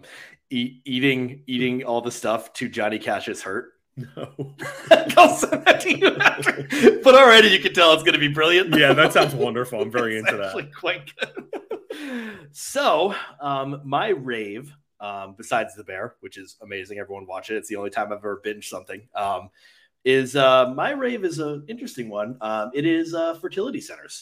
[SPEAKER 5] eating all the stuff to Johnny Cash's Hurt?
[SPEAKER 1] No.
[SPEAKER 5] I'll send that to you after. But already you can tell it's going to be brilliant.
[SPEAKER 1] Yeah, that sounds wonderful. I'm very into that.
[SPEAKER 5] Quite good. So, my rave, besides The Bear, which is amazing, everyone watch it. It's the only time I've ever binged something. Is my rave is an interesting one. It is fertility centers.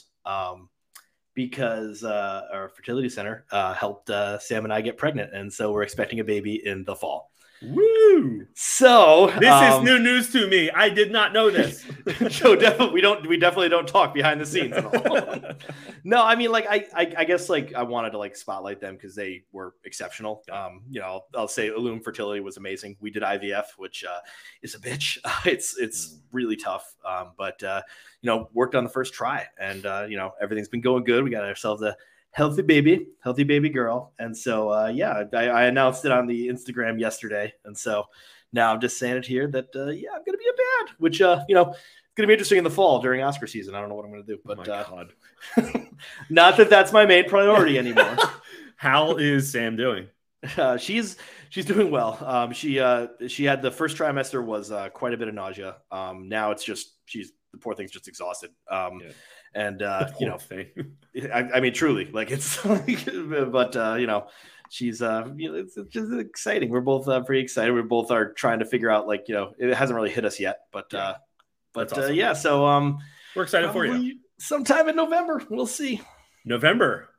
[SPEAKER 5] Because our fertility center helped Sam and I get pregnant, and so we're expecting a baby in the fall.
[SPEAKER 1] Woo!
[SPEAKER 5] So
[SPEAKER 1] this is new news to me. I did not know this.
[SPEAKER 5] So we definitely don't talk behind the scenes at all. No, I mean, like I guess like I wanted to like spotlight them because they were exceptional. I'll say Illum Fertility was amazing. We did IVF, which is a bitch. It's really tough. But worked on the first try, and everything's been going good. We got ourselves a healthy baby girl. And so, I announced it on the Instagram yesterday. And so now I'm just saying it here that, I'm going to be a dad, which, it's going to be interesting in the fall during Oscar season. I don't know what I'm going to do, but
[SPEAKER 1] God.
[SPEAKER 5] Not that that's my main priority anymore.
[SPEAKER 1] How is Sam doing?
[SPEAKER 5] She's doing well. She had the first trimester was quite a bit of nausea. Now it's just, the poor thing's just exhausted. And
[SPEAKER 1] thing.
[SPEAKER 5] I mean, truly, like it's like, but she's it's just exciting. We're both pretty excited. We both are trying to figure out, like, it hasn't really hit us yet, but awesome. So
[SPEAKER 1] we're excited for you.
[SPEAKER 5] Sometime in November, we'll see.
[SPEAKER 1] November,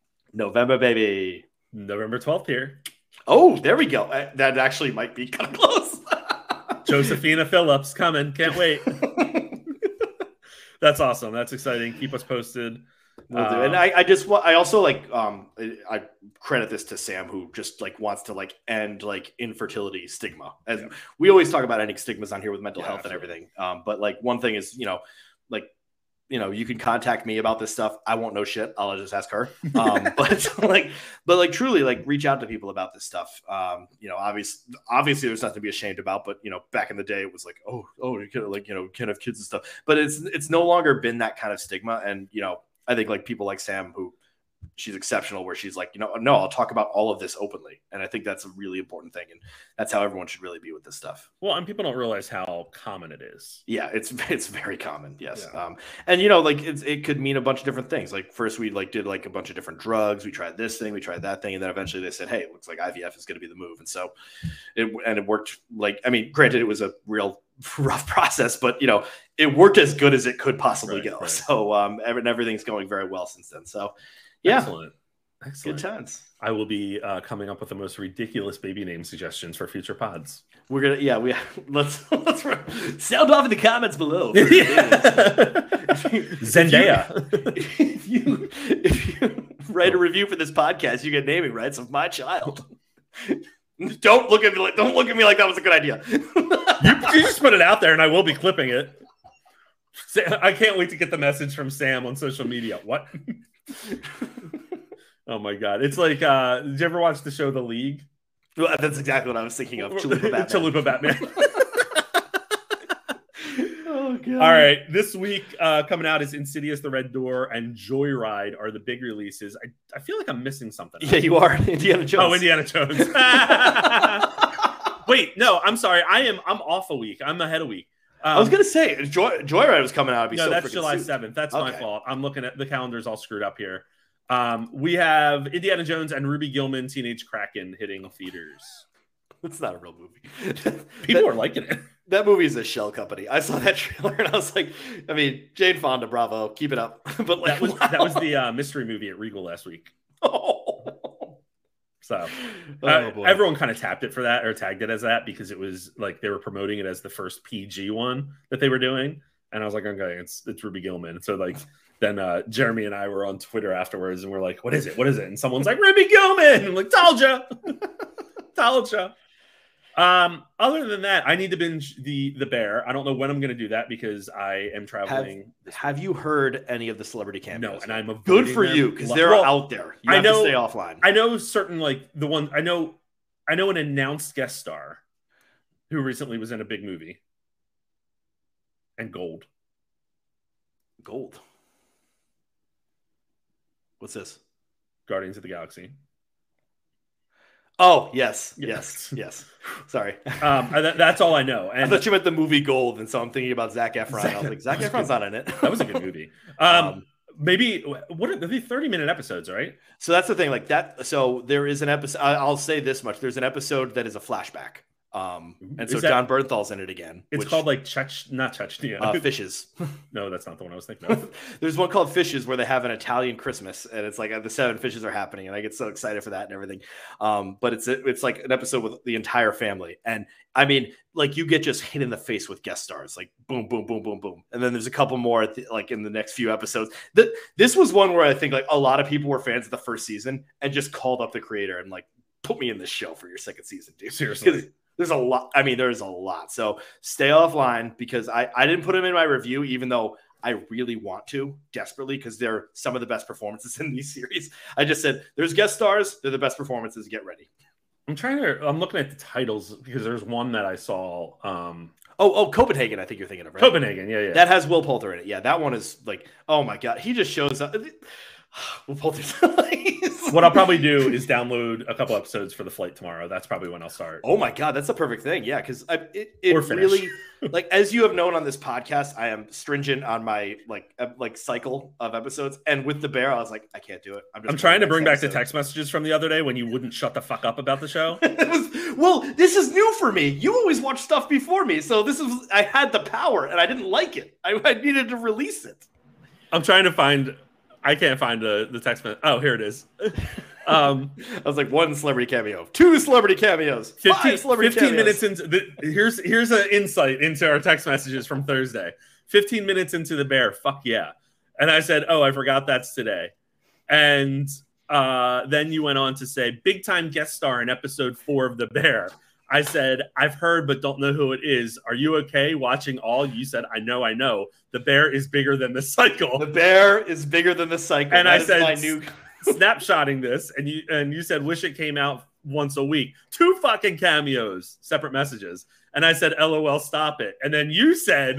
[SPEAKER 5] baby.
[SPEAKER 1] November 12th here.
[SPEAKER 5] Oh, there we go. That actually might be kind of close.
[SPEAKER 1] Josephina Phillips coming. Can't wait. That's awesome. That's exciting. Keep us posted.
[SPEAKER 5] Will do. And I also like I credit this to Sam, who just like wants to like end like infertility stigma. As we always talk about ending stigmas on here with mental health and everything. But like one thing is, you can contact me about this stuff. I won't know shit. I'll just ask her. But truly, like, reach out to people about this stuff. Obviously there's nothing to be ashamed about, but back in the day it was like, oh, you can't have kids and stuff. But it's no longer been that kind of stigma. And I think like people like Sam, who she's exceptional, where she's like, no, I'll talk about all of this openly. And I think that's a really important thing. And that's how everyone should really be with this stuff.
[SPEAKER 1] Well, and people don't realize how common it is.
[SPEAKER 5] Yeah, it's very common. Yes. Yeah. It could mean a bunch of different things. Like first we did like a bunch of different drugs. We tried this thing, we tried that thing. And then eventually they said, hey, it looks like IVF is going to be the move. And so it worked. Granted, it was a real rough process, but it worked as good as it could possibly go. Right. So everything's going very well since then. So yeah.
[SPEAKER 1] Excellent.
[SPEAKER 5] Good times.
[SPEAKER 1] I will be coming up with the most ridiculous baby name suggestions for future pods.
[SPEAKER 5] We're gonna, let's sound off in the comments below.
[SPEAKER 1] Zendaya.
[SPEAKER 5] If you write a review for this podcast, you get naming rights of my child. Don't look at me like that was a good idea.
[SPEAKER 1] you just put it out there, and I will be clipping it. I can't wait to get the message from Sam on social media. What? Oh my God. It's like, did you ever watch the show The League?
[SPEAKER 5] Well, that's exactly what I was thinking of. Chalupa Batman. Oh God.
[SPEAKER 1] All right. This week coming out is Insidious, The Red Door, and Joyride are the big releases. I feel like I'm missing something.
[SPEAKER 5] Yeah, you are. Indiana Jones.
[SPEAKER 1] Oh, Indiana Jones. Wait, no, I'm sorry. I'm off a week. I'm ahead a week.
[SPEAKER 5] I was gonna say Joyride was coming out.
[SPEAKER 1] No, that's July 7th. That's my fault. I'm looking at the calendars all screwed up here. We have Indiana Jones and Ruby Gillman, Teenage Kraken hitting theaters.
[SPEAKER 5] It's not a real movie.
[SPEAKER 1] People are liking it.
[SPEAKER 5] That movie is a shell company. I saw that trailer and I was like, Jane Fonda, bravo, keep it up. But like,
[SPEAKER 1] that was the mystery movie at Regal last week. So everyone kind of tapped it for that, or tagged it as that, because it was like they were promoting it as the first PG one that they were doing. And I was like, okay, it's Ruby Gillman. So like then Jeremy and I were on Twitter afterwards and we're like, what is it? And someone's like, Ruby Gillman. I'm like, told ya. Other than that, I need to binge the Bear. I don't know when I'm going to do that because I am traveling.
[SPEAKER 5] Have you heard any of the celebrity cameos?
[SPEAKER 1] No, and I'm
[SPEAKER 5] good for you because they're out there. You have to stay offline.
[SPEAKER 1] I know certain, like the one I know an announced guest star who recently was in a big movie and Gold.
[SPEAKER 5] Gold. What's this?
[SPEAKER 1] Guardians of the Galaxy.
[SPEAKER 5] Oh, yes. Sorry.
[SPEAKER 1] That's all I know. And
[SPEAKER 5] I thought you meant the movie Gold, and so I'm thinking about Zac Efron. I was like, Zac Efron's not in it.
[SPEAKER 1] That was a good movie. Maybe what are the 30-minute episodes, right?
[SPEAKER 5] So that's the thing, like that. So there is an episode. I'll say this much: there's an episode that is a flashback. And so John Bernthal's in it again.
[SPEAKER 1] It's called like Chechnya.
[SPEAKER 5] Fishes.
[SPEAKER 1] No, that's not the one I was thinking of.
[SPEAKER 5] There's one called Fishes where they have an Italian Christmas, and it's like the 7 fishes are happening, and I get so excited for that and everything. But it's like an episode with the entire family, and I mean, like you get just hit in the face with guest stars, like boom, boom, boom, boom, boom, and then there's a couple more like in the next few episodes. This was one where I think like a lot of people were fans of the first season and just called up the creator and like put me in this show for your second season, dude.
[SPEAKER 1] Seriously.
[SPEAKER 5] There's a lot. I mean, there's a lot. So stay offline because I didn't put them in my review, even though I really want to desperately because they're some of the best performances in these series. I just said there's guest stars. They're the best performances. Get ready.
[SPEAKER 1] I'm looking at the titles because there's one that I saw.
[SPEAKER 5] Copenhagen. I think you're thinking of, right?
[SPEAKER 1] Copenhagen. Yeah.
[SPEAKER 5] That has Will Poulter in it. Yeah. That one is like, oh my God. He just shows up. Will Poulter's
[SPEAKER 1] What I'll probably do is download a couple episodes for the flight tomorrow. That's probably when I'll start.
[SPEAKER 5] Oh my God, that's the perfect thing. Yeah, because it really, like, as you have known on this podcast, I am stringent on my like cycle of episodes. And with The Bear, I was like, I can't do it. I'm
[SPEAKER 1] trying to bring back the text messages from the other day when you wouldn't shut the fuck up about the show.
[SPEAKER 5] Well, this is new for me. You always watch stuff before me, so I had the power and I didn't like it. I needed to release it.
[SPEAKER 1] I'm trying to find. I can't find the text message. Oh, here it is.
[SPEAKER 5] I was like 1 celebrity cameo, 2 celebrity cameos, 5 celebrity
[SPEAKER 1] 15
[SPEAKER 5] cameos.
[SPEAKER 1] minutes into here's an insight into our text messages from Thursday. 15 minutes into The Bear, fuck yeah. And I said, oh, I forgot that's today. And then you went on to say, big time guest star in episode 4 of The Bear. I said, I've heard, but don't know who it is. Are you okay watching all? You said, I know. The Bear is bigger than the cycle.
[SPEAKER 5] The Bear is bigger than the cycle.
[SPEAKER 1] And I said, snapshotting this, and you said, wish it came out once a week. 2 fucking cameos, separate messages. And I said, LOL, stop it. And then you said,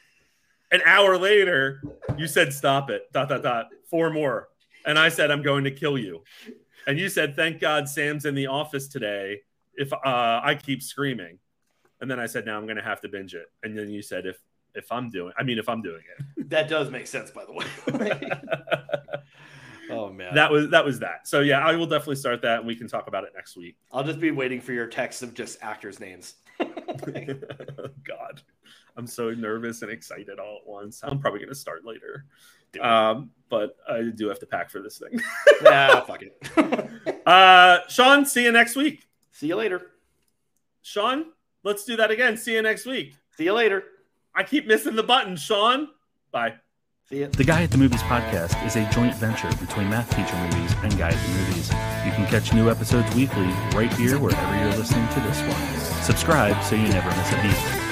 [SPEAKER 1] an hour later, you said, stop it, ... 4 more. And I said, I'm going to kill you. And you said, thank God Sam's in the office today. If I keep screaming. And then I said, now I'm going to have to binge it. And then you said, if I'm doing it.
[SPEAKER 5] That does make sense, by the way. Oh man.
[SPEAKER 1] That was that. So yeah, I will definitely start that and we can talk about it next week.
[SPEAKER 5] I'll just be waiting for your texts of just actors' names.
[SPEAKER 1] God. I'm so nervous and excited all at once. I'm probably going to start later. But I do have to pack for this thing.
[SPEAKER 5] Nah, fuck it.
[SPEAKER 1] Sean, see you next week.
[SPEAKER 5] See you later.
[SPEAKER 1] Sean, let's do that again. See you next week.
[SPEAKER 5] See you later.
[SPEAKER 1] I keep missing the button, Sean. Bye.
[SPEAKER 5] See ya.
[SPEAKER 3] The Guy at the Movies podcast is a joint venture between Math Teacher Movies and Guy at the Movies. You can catch new episodes weekly right here wherever you're listening to this one. Subscribe so you never miss a beat.